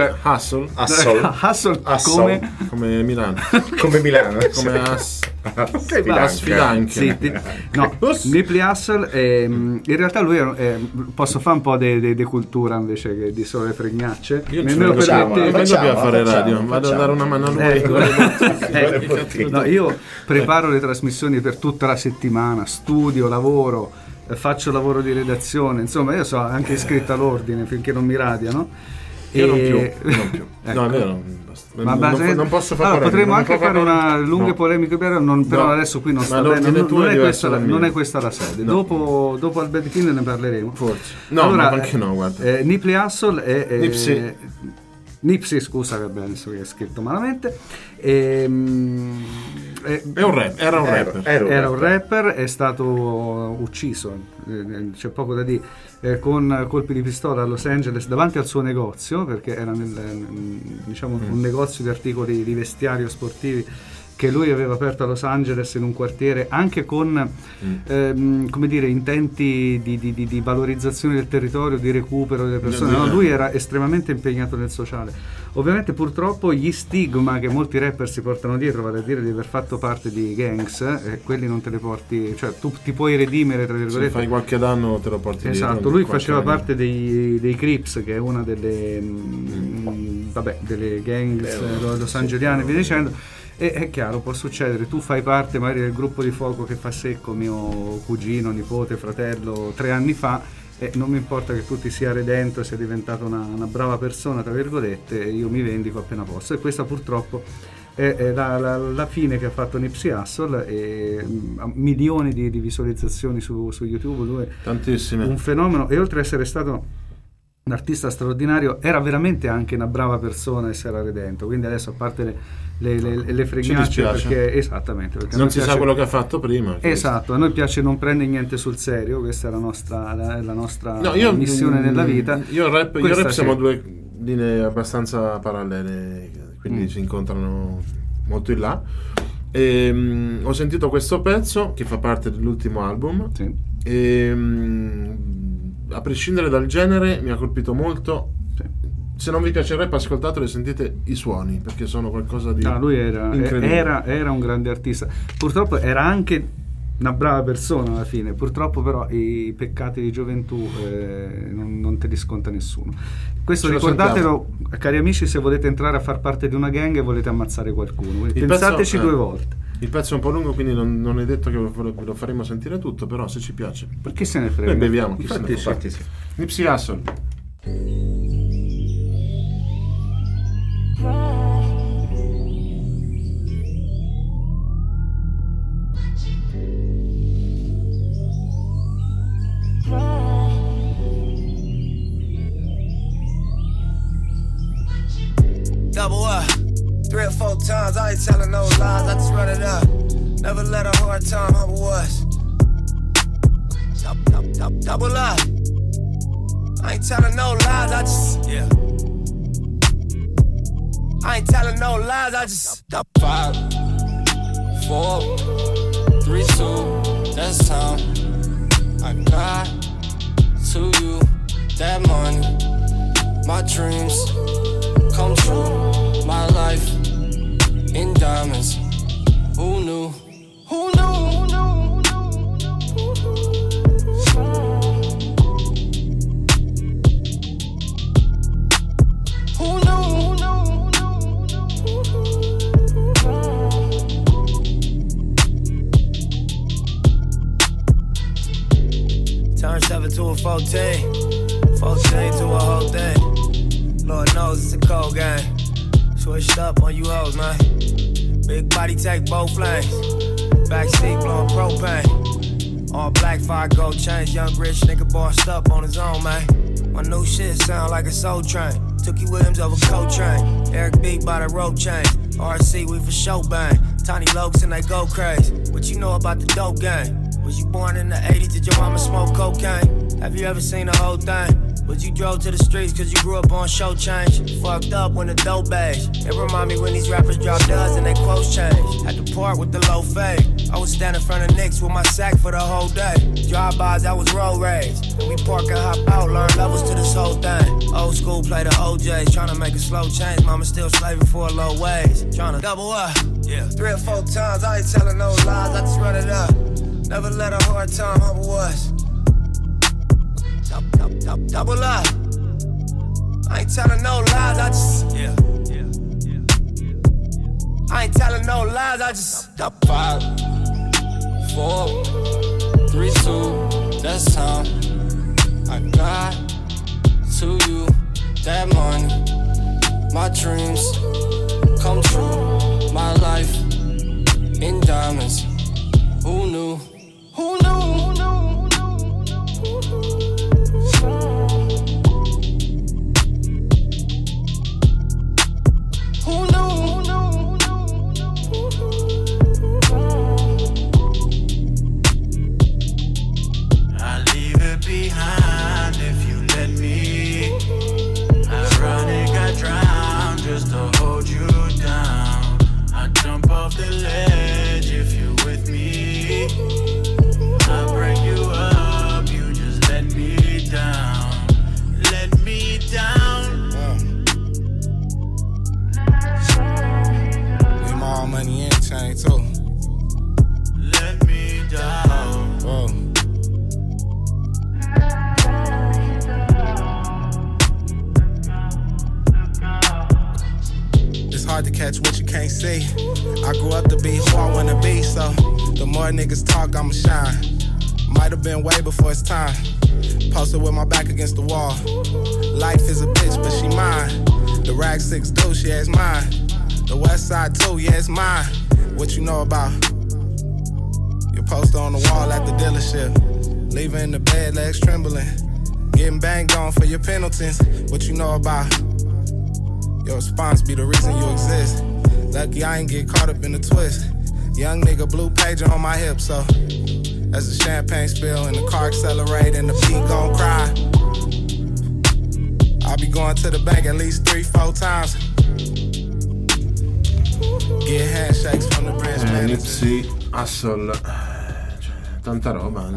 Hussle come Milano. Come Milano. Come Sfidanchi. No, Nipsey Hussle in realtà lui posso fare un po' di cultura invece che di solo le fregnacce. Io non dobbiamo fare radio, vado a dare una mano a lui. No, io preparo le trasmissioni per tutta la settimana, studio, lavoro, faccio lavoro di redazione, insomma io sono anche iscritto all'ordine finché non mi radiano. Io non più. Ecco. No, è vero. Non posso fare. Allora, potremmo anche fare una lunga polemica, però adesso qui non sta bene. Non è questa la sede. No. Dopo al Bad King ne parleremo. Forse. No, allora, ma anche no, guarda. Nipsey Hussle è Nipsey, scusa che abbiamo adesso che è scritto malamente. Era un rapper, è stato ucciso, c'è poco da dire, con colpi di pistola a Los Angeles davanti al suo negozio, perché era un negozio di articoli di vestiario sportivi che lui aveva aperto a Los Angeles, in un quartiere anche con come dire, intenti di valorizzazione del territorio, di recupero delle persone. No, lui era estremamente impegnato nel sociale. Ovviamente purtroppo gli stigma che molti rapper si portano dietro, vale a dire di aver fatto parte di gangs, quelli non te le porti, cioè tu ti puoi redimere tra virgolette. Se fai qualche danno te lo porti dietro. Esatto, lui faceva parte dei Crips, che è una delle delle gangs Los Angeliane, via dicendo. E è chiaro, può succedere, tu fai parte magari del gruppo di fuoco che fa secco mio cugino, nipote, fratello 3 anni fa, e non mi importa che tu ti sia redento, sia diventato una brava persona, tra virgolette, io mi vendico appena posso. E questa purtroppo è la fine che ha fatto Nipsey Hussle, e milioni di visualizzazioni su YouTube, lui tantissime, un fenomeno, e oltre ad essere stato un artista straordinario, era veramente anche una brava persona e si era redento, quindi adesso, a parte le fregnacce, perché esattamente, perché non si sa quello che ha fatto prima. Esatto, a noi piace non prendere niente sul serio, questa è la nostra missione nella vita. Io e rap siamo due linee abbastanza parallele, quindi si incontrano molto in là. Ho sentito questo pezzo che fa parte dell'ultimo album, sì. E a prescindere dal genere mi ha colpito molto. Se non vi piace il rap, ascoltatelo e sentite i suoni, perché sono qualcosa di lui incredibile. era un grande artista, purtroppo era anche una brava persona alla fine, purtroppo però i peccati di gioventù non te li sconta nessuno. Questo ricordatelo, cari amici, se volete entrare a far parte di una gang e volete ammazzare qualcuno, pensateci 2 volte. Il pezzo è un po' lungo, quindi non è detto che ve lo faremo sentire tutto, però se ci piace, perché se ne frega, noi beviamo. Infatti sì. Nipsey Hussle. Double up, 3 or 4 times, I ain't telling no lies, I just run it up. Never let a hard time humble us. Double up, I ain't telling no lies, I just, yeah. I ain't telling no lies, I just 5, 4, 3, 2, that's time. I got to you that money, my dreams come true, my life in diamonds. Who knew? Who knew? Who knew? Who knew? Turn 7 to a 14, 14 to a whole thing. Lord knows it's a cold game. Switched up on you hoes, man. Big body take both lanes. Backseat blowing propane. All black, 5 gold chains. Young rich nigga bossed up on his own, man. My new shit sound like a soul train. Tookie Williams over Coltrane. Eric B by the rope chain. RC, we for show bang. Tiny Lokes and they go crazy. What you know about the dope game? Was you born in the 80s? Did your mama smoke cocaine? Have you ever seen the whole thing? But you drove to the streets cause you grew up on show change. Fucked up when the dope age. It remind me when these rappers drop duds and they quotes change. Had to part with the low fade. I was standing in front of Knicks with my sack for the whole day. Drive-bys, I was road rage. And we park and hop out, learn levels to this whole thing. Old school play the OJs, tryna make a slow change. Mama still slaving for a low wage. Tryna double up, yeah. 3 or 4 times, I ain't telling no lies, I just run it up. Never let a hard time humble us. Double up. I ain't telling no lies, I just, yeah. I ain't telling no lies, I just 5, 4, 3, 2, that's time. I got to you that money, my dreams come true, my life in diamonds. Who knew? Who knew? Who knew? Behind if you let me. Ironic, I drown just to hold you down. I jump off the ledge if you're with me. I break you up, you just let me down. Let me down. Need my own money and chain too. Let me down. Whoa. Hard to catch what you can't see. I grew up to be who I wanna be, so the more niggas talk, I'ma shine. Might have been way before it's time. Posted with my back against the wall. Life is a bitch, but she mine. The rag 6 deuce, yeah, it's mine. The west side too, yeah, it's mine. What you know about? Your poster on the wall at the dealership. Leaving in the bed, legs trembling. Getting banged on for your penalties. What you know about your response be the reason you exist. Lucky I ain't get caught up in the twist. Young nigga blue pager on my hip, so as the champagne spill and the car accelerate and the beat gon' cry, I'll be going to the bank at least 3-4 times. Get handshakes from the branch manager. Nipsey Hussle, tanta roba,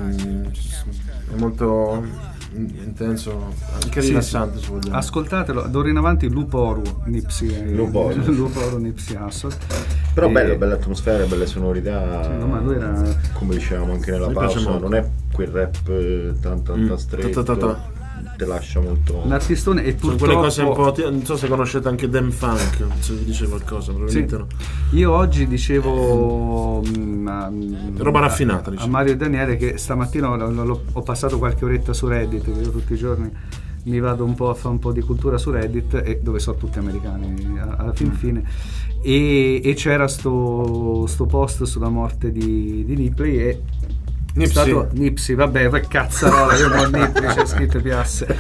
è molto intenso, anche rilassante, se vogliamo. Ascoltatelo, d'ora in avanti Luporu Nipsey Hussle. Però bella atmosfera, belle sonorità. Sì, no, ma lui era, come dicevamo anche nella pausa, non è quel rap tanta stretto. Te lascia molto un artistone e sono quelle cose un po', non so se conoscete anche Dem Funk, se vi dice qualcosa, probabilmente no. Io oggi dicevo roba raffinata, a Mario e Daniele che stamattina ho passato qualche oretta su Reddit, io tutti i giorni mi vado un po' a fare un po' di cultura su Reddit, e dove sono tutti americani alla fine e c'era sto post sulla morte di Ripley e Nipsey, vabbè, poi cazzarola, io non Nipsey, c'è scritto piasse.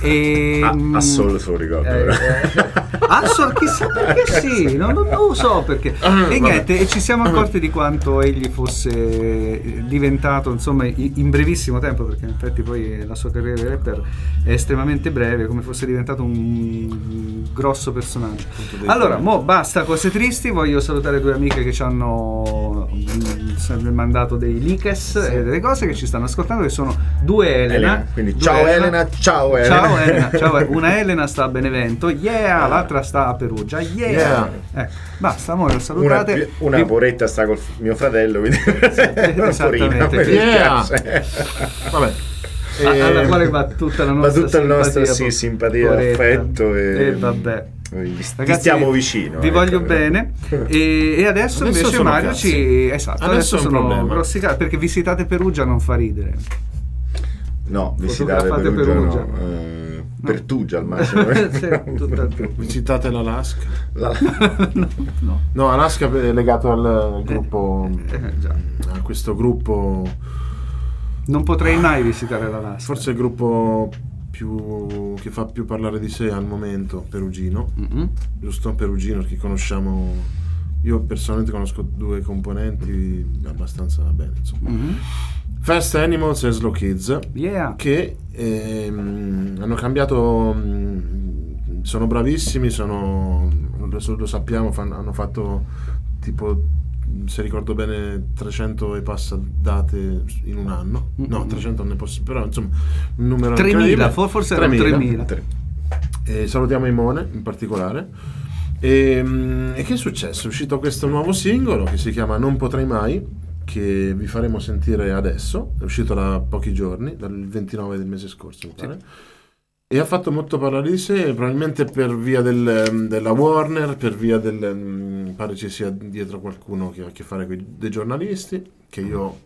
Assol se lo ricordo. Assol, chissà perché sì, non lo so perché. E niente, e ci siamo accorti di quanto egli fosse diventato, insomma, in brevissimo tempo, perché in effetti poi la sua carriera di rapper è estremamente breve, come fosse diventato un grosso personaggio. Allora, mo basta cose tristi, voglio salutare due amiche che ci hanno mandato dei leakes e delle cose, che ci stanno ascoltando, che sono due Elena. Quindi ciao Elena. Ciao Una Elena sta a Benevento, l'altra sta a Perugia, basta, amore, salutate. Una poretta sta col mio fratello, quindi esattamente. Vabbè. Alla quale va tutta la nostra simpatia, affetto e vabbè. Ragazzi, ti stiamo vicino. Vi voglio bene. E adesso invece Mario adesso sono grossi cazzi, perché visitate Perugia non fa ridere. No, visitate Perugia. Pertugia al massimo. Visitate l'Alaska. No, Alaska è legato al gruppo, a questo gruppo. Non potrei mai visitare l'Alaska. Forse è il gruppo che fa più parlare di sé al momento, perugino, giusto? Perugino, perché conosciamo, io personalmente conosco due componenti abbastanza bene, insomma. Fast Animals e Slow Kids, che hanno cambiato, sono bravissimi, lo sappiamo, hanno fatto tipo, se ricordo bene, 300 e passa date in un anno. No, 300 non è possibile, però insomma un numero 3.000, forse erano 3.000. Salutiamo Imone in particolare. E che è successo? È uscito questo nuovo singolo che si chiama Non Potrei Mai, che vi faremo sentire adesso. È uscito da pochi giorni, dal 29 del mese scorso, mi pare. E ha fatto molto parlare di sé, probabilmente per via della Warner, per via pare ci sia dietro qualcuno che ha a che fare con dei giornalisti, che io...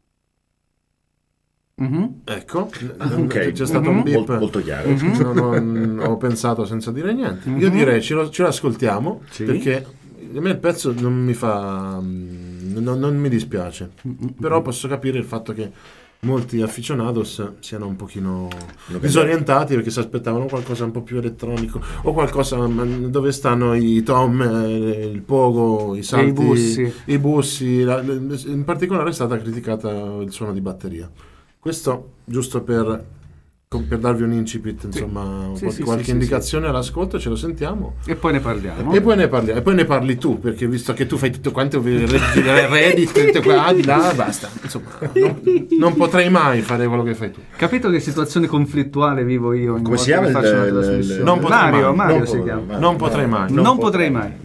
Ecco, c'è stato un beep molto chiaro. Ho pensato senza dire niente. Io direi ce lo ascoltiamo, perché a me il pezzo non mi fa... non mi dispiace, però posso capire il fatto che molti aficionados siano un pochino disorientati, perché si aspettavano qualcosa un po' più elettronico, o qualcosa dove stanno i tom, il pogo, i salti, i bussi. In particolare è stata criticata il suono di batteria. Questo giusto per darvi un incipit, insomma, qualche indicazione all'ascolto, ce lo sentiamo e poi ne parliamo. E poi ne parli tu, perché visto che tu fai tutto quanto Reddit qua di là, basta, insomma, non potrei mai fare quello che fai tu. Capito che situazione conflittuale vivo io? Come si chiama Mario si chiama. Non potrei mai. Non potrei mai.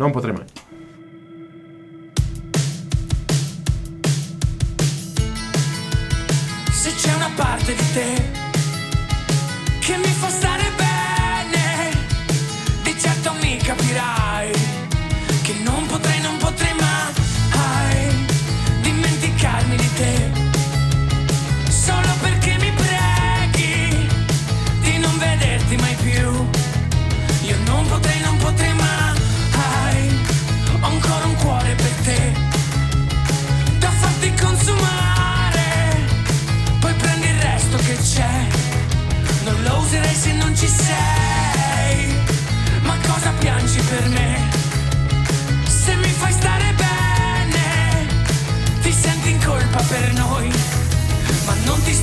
Se c'è una parte di te che mi fa stare bene, di certo mi capirai che non potrei mai dimenticarmi di te, solo perché mi preghi di non vederti mai più. Io non potrei mai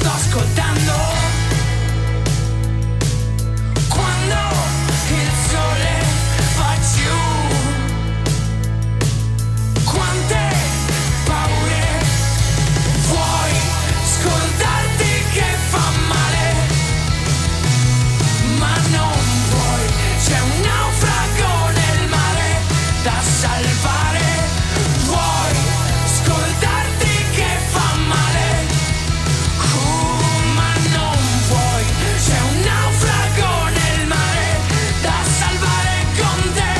sto ascoltando. Quando il sole va giù, quante paure vuoi scordarti che fa male, ma non puoi, c'è un naufrago nel mare da salvare. Vuoi scordarti che fa male, ma non puoi, c'è un naufrago nel mare da salvare con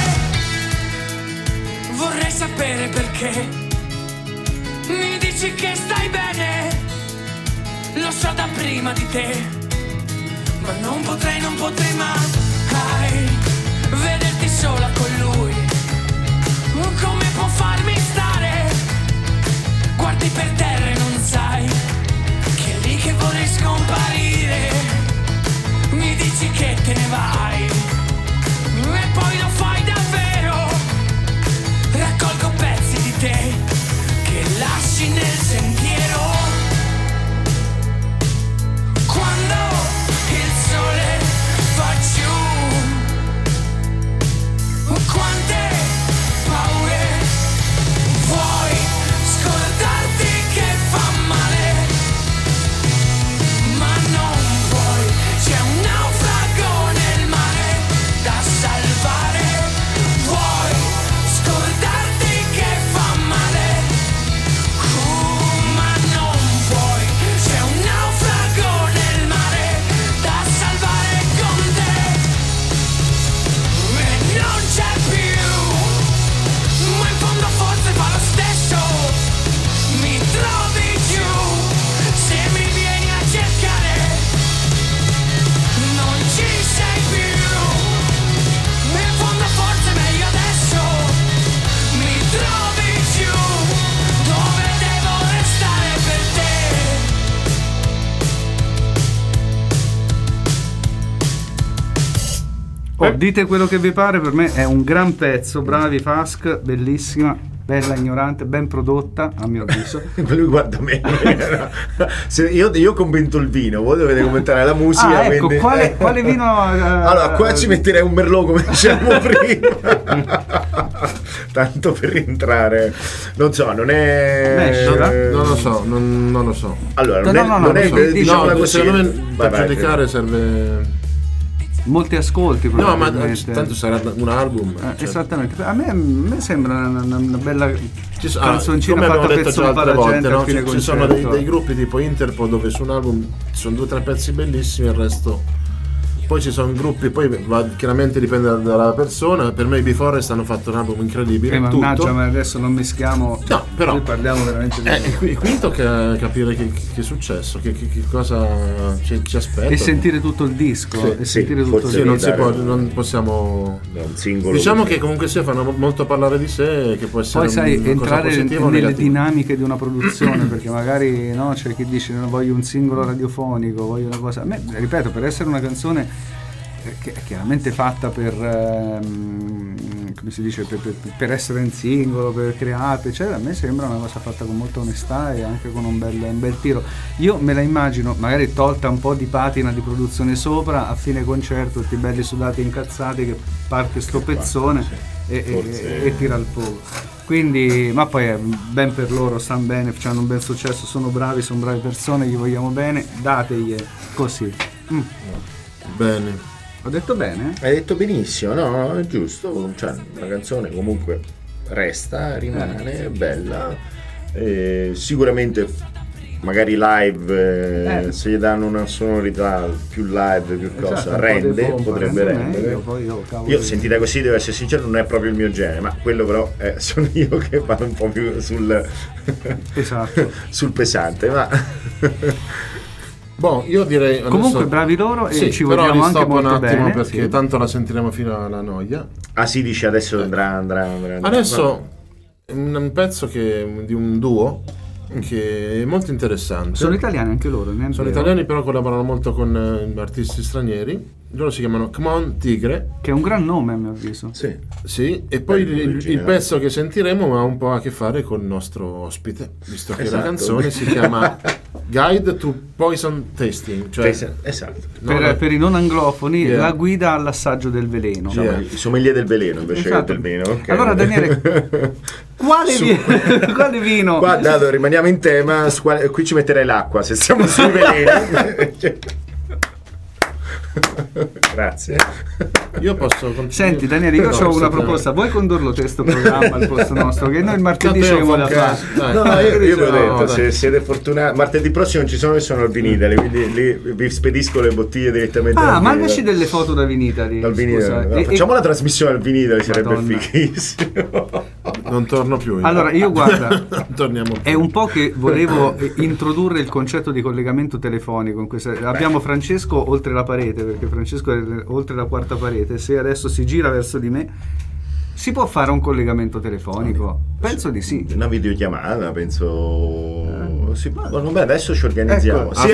te. Vorrei sapere perché mi dici che stai bene, lo so da prima di te, ma non potrei mai vederti sola con lui. Come può farmi stare? Guardi per terra e non sai che è lì che vorrei scomparire. Mi dici che te ne vai e poi lo fai davvero. Raccolgo pezzi di te che lasci nel sentiero. Quando il sole va giù, quante paure vuoi scordarti che fa male, ma non puoi, c'è un naufrago nel mare da salvare. Vuoi scordarti che fa male, ma non puoi, c'è un naufrago nel mare da salvare con te. E non c'è più, ma in fondo forse fa lo stesso. Mi trovi giù se mi vieni a cercare. Non ci sei più, ma in fondo forse è meglio adesso. Mi trovi giù dove devo restare per te. Dite quello che vi pare, per me è un gran pezzo. Bravi Fask, bellissima, bella ignorante, ben prodotta a mio avviso. Lui guarda me. Io commento il vino, voi dovete commentare la musica. Ecco, quindi... quale vino? Allora, qua ci metterei un Merlot come dicevamo prima. Tanto per rientrare. Non so, non è... Non lo so, non lo so. Allora, non è diciamo così. Secondo me per giudicare serve... molti ascolti, no, ma tanto sarà un album, esattamente. A me sembra una bella canzoncina come fatta abbiamo detto già altre volte, no? Ci sono dei gruppi tipo Interpol dove su un album ci sono 2 o 3 pezzi bellissimi e il resto. Poi ci sono gruppi, poi chiaramente dipende dalla persona. Per me i B-Forest hanno fatto un album incredibile. Mannaggia, ma adesso non mischiamo. No, però noi parliamo veramente di il quinto capire che è successo, che cosa ci aspetta. E sentire tutto il disco. Sì, e sentire tutto il disco. Non possiamo. Un singolo. Diciamo che comunque sia fanno molto parlare di sé, che può essere. Poi sai, una entrare cosa positiva o nelle negativa. dinamiche di una produzione, perché magari no, c'è chi dice no, voglio un singolo radiofonico, voglio una cosa. A me, ripeto, per essere una canzone che è chiaramente fatta per come si dice, per essere in singolo, per create, eccetera, a me sembra una cosa fatta con molta onestà e anche con un bel tiro. Io me la immagino magari tolta un po' di patina di produzione sopra, a fine concerto tutti belli sudati e incazzati che parte sto pezzone e tira il fuoco. Quindi, ma poi ben per loro, stanno bene, hanno un bel successo, sono brave persone, gli vogliamo bene, dategli così. Bene. Ho detto bene? Hai detto benissimo, no, è giusto, cioè la canzone comunque rimane bella, sicuramente magari live se gli danno una sonorità più live, più cosa, potrebbe rendere. Io sentita così, devo essere sincero, non è proprio il mio genere, ma quello però sono io che vado un po' più sul sul pesante, ma io direi comunque adesso, bravi loro e ci però vogliamo anche molto un attimo bene, perché tanto la sentiremo fino alla noia. Si dice adesso andrà adesso un pezzo di un duo che è molto interessante. Sono italiani anche loro, sono italiani, però collaborano molto con artisti stranieri. Loro si chiamano Come On Tigre, che è un gran nome a mio avviso. Sì, e poi il pezzo che sentiremo ha un po' a che fare con il nostro ospite, visto che la canzone si chiama Guide to Poison Tasting, cioè per i non anglofoni, la guida all'assaggio del veleno. Il sommelier del veleno invece che del vino. Okay. Allora Daniele, quale vino? Qua Dado, rimaniamo in tema, qui ci metterei l'acqua se siamo sui veleni. Grazie. Io posso continuare. Senti Daniele, io ho una proposta. Vuoi condurlo te sto programma al posto nostro? Che noi il martedì ce ne vuole fare. No, io vi ho detto, se siete fortunati, martedì prossimo non ci sono, sono al Vinitali, quindi lì vi spedisco le bottiglie direttamente. Mandaci delle foto da Vinitali. Facciamo la trasmissione al Vinitali, sarebbe fighissimo. Non torno più. Allora io guarda, torniamo più. È un po' che volevo introdurre il concetto di collegamento telefonico in questa. Abbiamo Francesco oltre la parete, perché Francesco è oltre la quarta parete. Se adesso si gira verso di me, si può fare un collegamento telefonico? Penso di sì. Una videochiamata, penso. Sì, vabbè, adesso ci organizziamo. Ecco.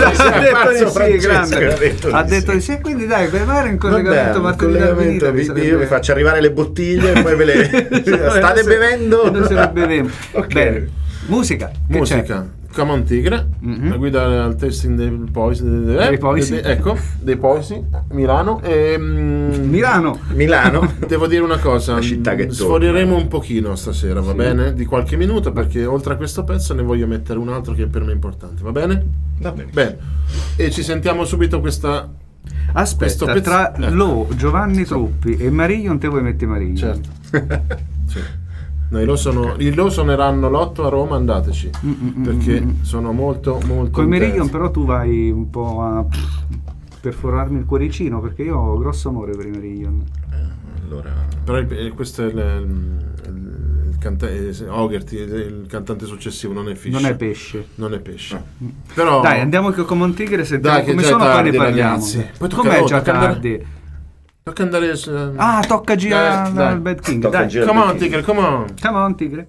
Ha detto di sì, quindi dai, per fare un collegamento martedì io vi faccio arrivare le bottiglie e poi ve le state bevendo? Noi se le beviamo. Bene. Musica. Come On Tigre, la guida al tasting del Poison, dei Poison, Milano. Milano. Devo dire una cosa, sforieremo un pochino stasera, va bene? Di qualche minuto, perché oltre a questo pezzo ne voglio mettere un altro che per me è importante, va bene? Va bene. Bene. E ci sentiamo subito questa... Aspetta, tra Giovanni Truppi e Mariglion te vuoi metti Mariglion? Certo. Sì. No, i Lo suoneranno l'8 a Roma, andateci perché sono molto con Meridian, però tu vai un po' a perforarmi il cuoricino, perché io ho grosso amore per i Meridian. Allora, però questo è il cantante successivo, non è Fish. Non è pesce. No. Però dai, andiamo con On Tigre, sentiamo come sono, poi ne parliamo. Ragazzi. Poi com'è già tardi? Tocca andare tocca girare al Bad King. Dai, come on Tigre, come on Tigre.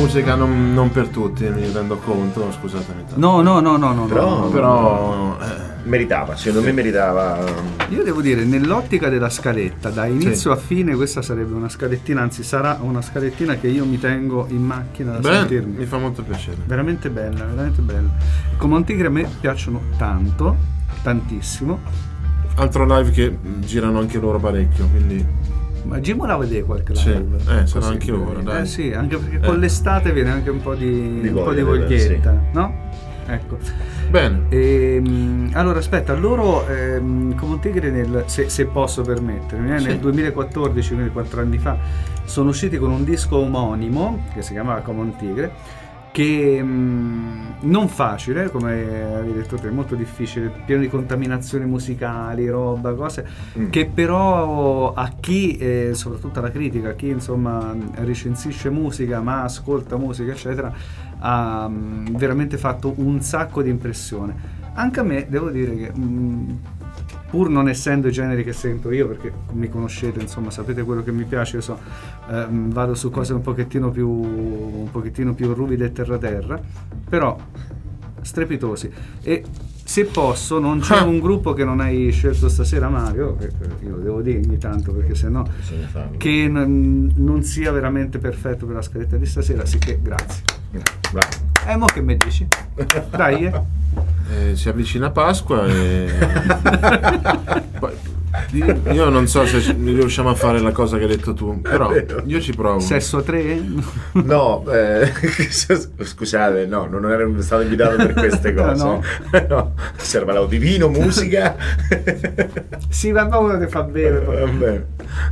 musica non per tutti, mi rendo conto, scusatemi. No. Però meritava, secondo me meritava. Io devo dire, nell'ottica della scaletta, da inizio a fine, questa sarebbe una scalettina, anzi sarà una scalettina che io mi tengo in macchina da sentirmi. Mi fa molto piacere. Veramente bella, veramente bella. Come un tigre a me piacciono tanto, tantissimo. Altro live che girano anche loro parecchio, quindi... Ma Gimola vede qualche live? Sì, sarà anche ora, dai. Sì, anche perché con l'estate viene anche un po' di voglietta, sì. No? Ecco. Bene. Allora aspetta, loro come un tigre se posso permettermi, sì. Nel 2014, quindi 4 anni fa, sono usciti con un disco omonimo che si chiamava Come un tigre, che non facile, come avevi detto te, molto difficile, pieno di contaminazioni musicali, roba, cose che però a chi, soprattutto alla critica, a chi insomma recensisce musica ma ascolta musica eccetera, ha veramente fatto un sacco di impressione. Anche a me devo dire che pur non essendo i generi che sento io, perché mi conoscete, insomma, sapete quello che mi piace, io vado su cose un pochettino più ruvide e terra, però strepitosi. E se posso, non c'è un gruppo che non hai scelto stasera, Mario, che io lo devo dire ogni tanto perché sennò che non sia veramente perfetto per la scaletta di stasera, sicché grazie. Bravo. Mo che mi dici? Dai, si avvicina Pasqua e poi, io non so se riusciamo a fare la cosa che hai detto tu, però io ci provo. Sesso a 3? No, scusate, no, non ero stato invitato per queste cose. No. Serve l'audivino, musica. Sì, ma uno ti fa bene. Vabbè.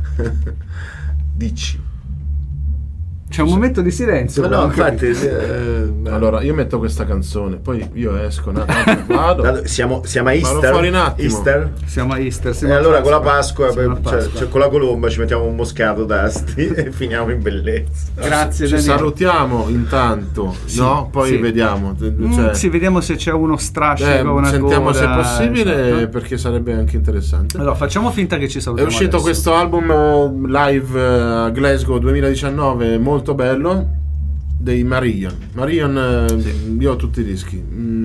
Dici. C'è un momento di silenzio. No, infatti. Allora, io metto questa canzone, poi io esco, vado. Siamo a Easter. Vado fuori un attimo. Siamo a Easter. E allora con la Pasqua, cioè, con la colomba ci mettiamo un moscato d'asti e finiamo in bellezza. Grazie. Ci salutiamo intanto, sì, no? Poi vediamo. Sì, vediamo se c'è uno strascico, una sentiamo coda, se è possibile, perché sarebbe anche interessante. Allora, facciamo finta che ci salutiamo. È uscito adesso questo album live a Glasgow 2019, molto bello, dei Marion. Io ho tutti i dischi.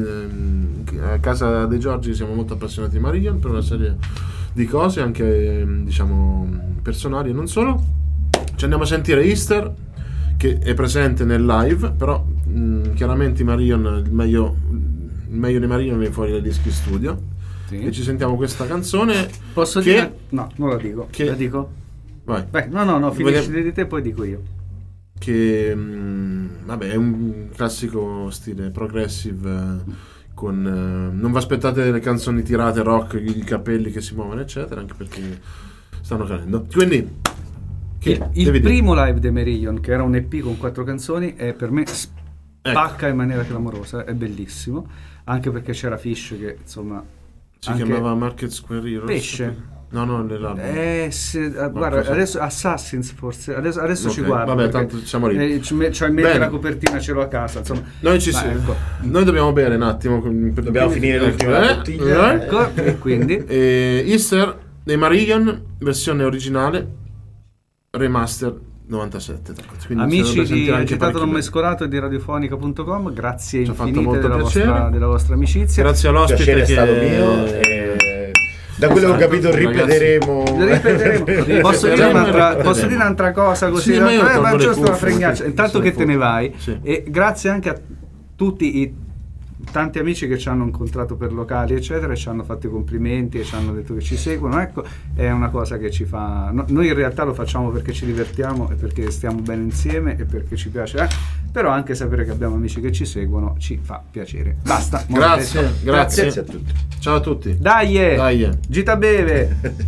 A casa dei Giorgi siamo molto appassionati di Marion per una serie di cose, anche diciamo personali e non solo. Ci andiamo a sentire Easter, che è presente nel live, però chiaramente Marion, il meglio di Marion viene fuori dai dischi studio. Sì. E ci sentiamo questa canzone. Posso dire? No, non la dico. La dico? Vai. No, finisci di te, poi dico io. Che vabbè, è un classico stile progressive, con non vi aspettate le canzoni tirate rock, i capelli che si muovono eccetera, anche perché stanno cadendo. Quindi il primo live dei Marion, che era un EP con 4 canzoni, è per me spacca in maniera clamorosa, è bellissimo, anche perché c'era Fish che insomma si chiamava Market Square Heroes. Pesce. No, nell'album. Guarda, adesso Assassins forse. Adesso okay, ci guardo. Vabbè, tanto siamo lì. Cioè mettere la copertina, ce l'ho a casa. Insomma. Noi dobbiamo bere un attimo. Dobbiamo finire l'ultima bottiglia. Ecco, e quindi Easter dei Marion, versione originale, remaster 97. Amici di Agitato Non Mescolato e di radiofonica.com, grazie infinite della vostra amicizia. Grazie all'ospite, che è stato mio. Da quello che ho capito ripeteremo. Posso dire un'altra cosa così? Sì, ma giusto una fregnaccia. Intanto che te ne vai, sì. E grazie anche a tutti i tanti amici che ci hanno incontrato per locali eccetera e ci hanno fatto i complimenti e ci hanno detto che ci seguono. Ecco, è una cosa che ci fa, noi in realtà lo facciamo perché ci divertiamo e perché stiamo bene insieme e perché ci piace, però anche sapere che abbiamo amici che ci seguono ci fa piacere. Basta. Grazie a tutti. Ciao a tutti. Dai. Gita beve.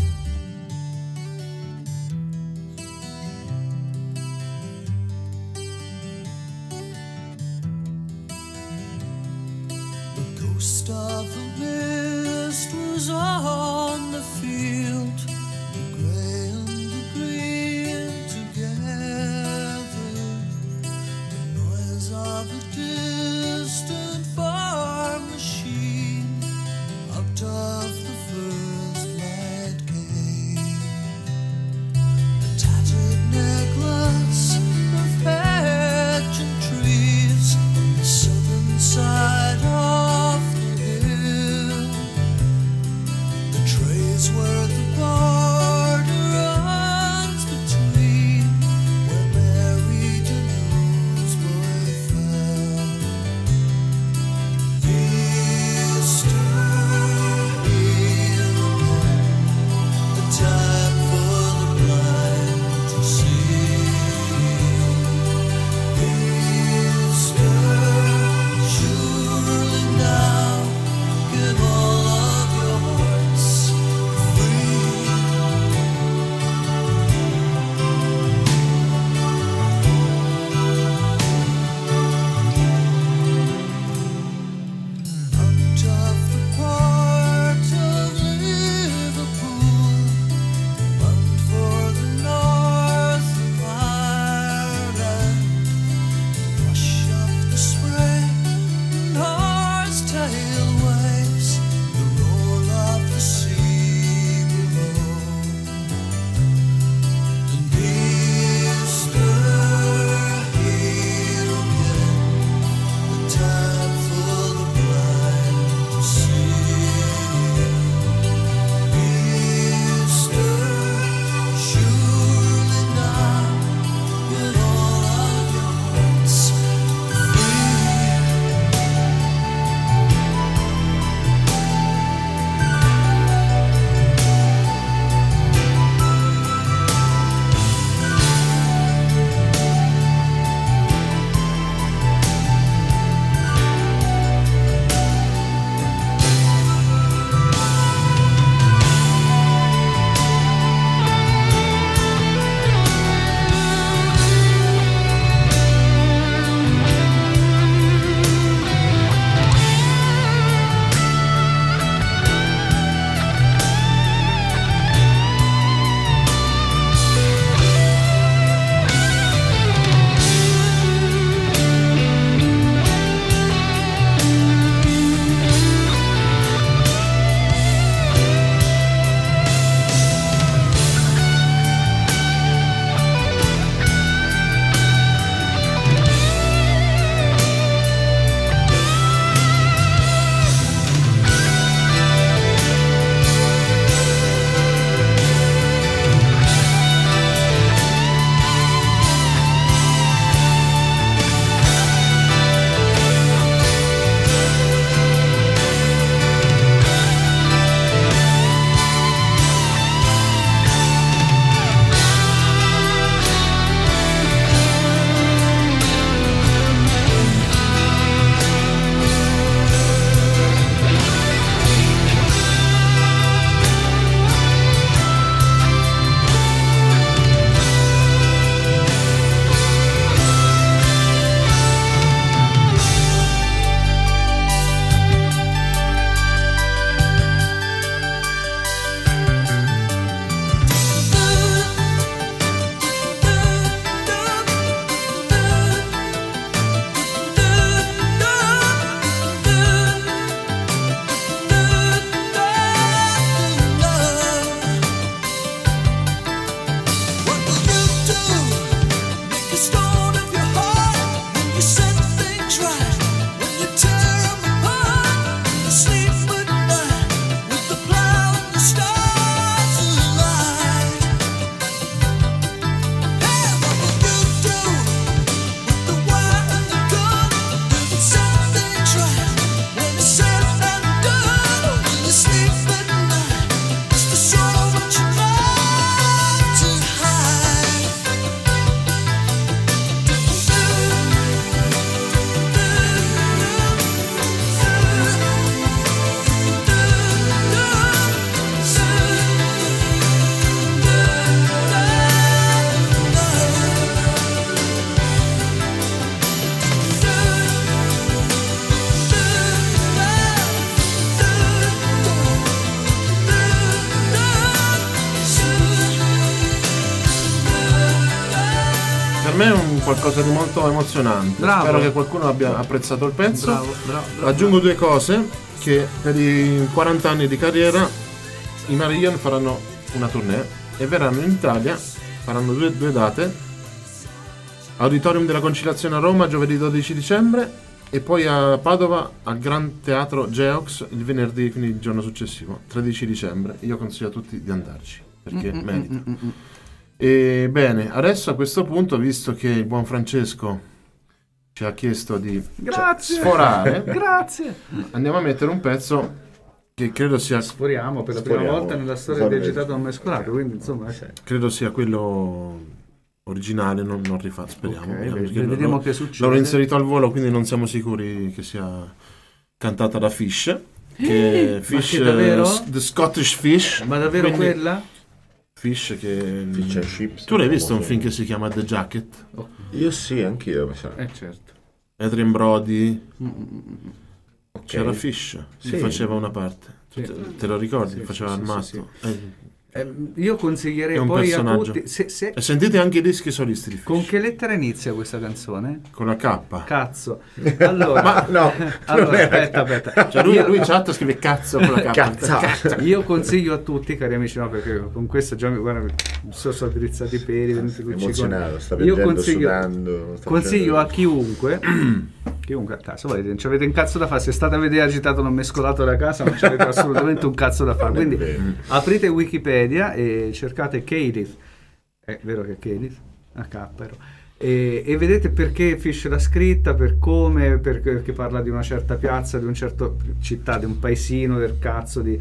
Ghost of the mist was on the field, the grey and the green together, the noise of a distant farm machine, out of the first light came a tattered necklace of pageantry. me è un qualcosa di molto emozionante. Bravo. Spero che qualcuno abbia apprezzato il pezzo. Bravo. Aggiungo due cose: che per i 40 anni di carriera i Marillion faranno una tournée e verranno in Italia, faranno due date: Auditorium della Conciliazione a Roma giovedì 12 dicembre e poi a Padova al Gran Teatro Geox il venerdì, quindi il giorno successivo, 13 dicembre. Io consiglio a tutti di andarci perché merita. E bene, adesso a questo punto, visto che il buon Francesco ci ha chiesto di sforare, Grazie. andiamo a mettere un pezzo che credo sia Sforiamo per la prima volta nella storia di Agitato Non Mescolato, quindi insomma credo sia quello originale, non rifatto, speriamo. Vediamo che succede. L'ho inserito al volo, quindi non siamo sicuri che sia cantata da Fish, che Fish, che davvero? The Scottish Fish. Ma davvero quindi quella? Fish che Fish and Chips. tu l'hai visto un film che si chiama The Jacket? Io sì, anch'io mi sa. Certo. Adrian Brody, Ok. c'era Fish, Sì. che faceva una parte. Te lo ricordi? Faceva il matto. Io consiglierei È un poi a personaggio. tutti se E sentite anche i dischi solisti di Fish. con che lettera inizia questa canzone? Con la K. Cazzo. Allora, Ma no, allora aspetta. Cioè lui chat scrive cazzo con la K. Cazzo. Io consiglio a tutti, cari amici, no, perché con questo già mi guarda, mi sono drizzati i peli, venuti luccicosi. Emozionato, sta Io piangendo, consiglio, sudando. sta consiglio facendo- a chiunque a caso, volete, non ci avete un cazzo da fare, se state a vedere Agitato Non Mescolato da casa non ci avete assolutamente un cazzo da fare, quindi aprite Wikipedia e cercate Cadith, è vero che è Cadith, a K però. E vedete perché Fish l'ha scritta, per come, perché parla di una certa piazza, di un certo città, di un paesino del cazzo di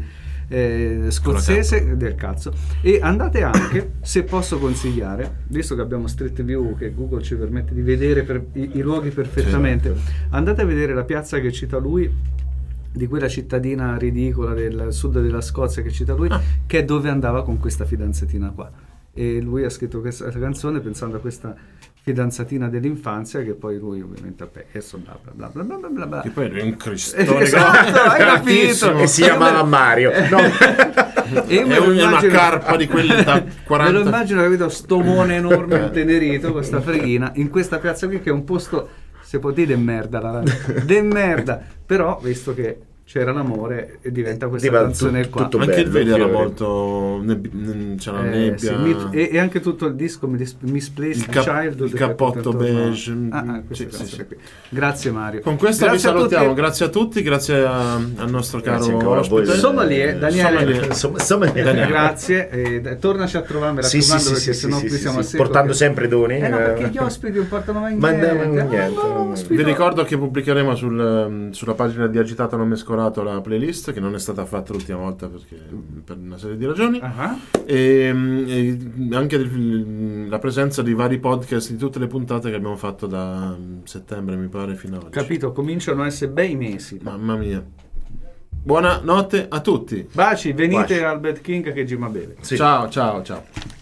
scozzese del cazzo. E andate anche, se posso consigliare, visto che abbiamo Street View che Google ci permette di vedere i luoghi perfettamente, andate a vedere la piazza che cita lui, di quella cittadina ridicola del sud della Scozia che cita lui, che è dove andava con questa fidanzatina qua. E lui ha scritto questa canzone pensando a questa fidanzatina dell'infanzia, che poi lui ovviamente ha perso, bla bla bla bla bla bla. Che poi è un cristone Esatto, hai capito. E si chiamava Mario. No. E è una carpa di quelle da 40. Me lo immagino, capito, sto mone enorme intenerito con sta freghina in questa piazza qui che è un posto, se può dire, de merda, de merda, però visto che c'era l'amore e diventa questa canzone qua. tutto anche bello, il video era fiore. molto c'era nebbia, sì, e anche tutto il disco Misplaced Child, il cappotto beige. queste Sì, canzoni sì. qui. Grazie Mario. Con questo Grazie vi a tutti. salutiamo, grazie a tutti, grazie al nostro Grazie caro ancora a voi. ospite. Sommelier, Daniele. Sommelier. Grazie, e tornaci a trovare, mi Sì, raccomando, sì, perché sì, sennò sì, qui sì, siamo a sì. secco. Portando sempre doni. No, perché gli ospiti non portano mai Ma niente. niente. Vi ricordo che pubblicheremo sulla pagina di Agitato Non Mescolato la playlist, che non è stata fatta l'ultima volta perché per una serie di ragioni, e anche la presenza di vari podcast di tutte le puntate che abbiamo fatto da settembre, mi pare, fino ad oggi. Capito, cominciano a essere bei mesi. Mamma mia. Buonanotte a tutti. Baci, venite Baci. al Bad King che Gima beve. Ciao.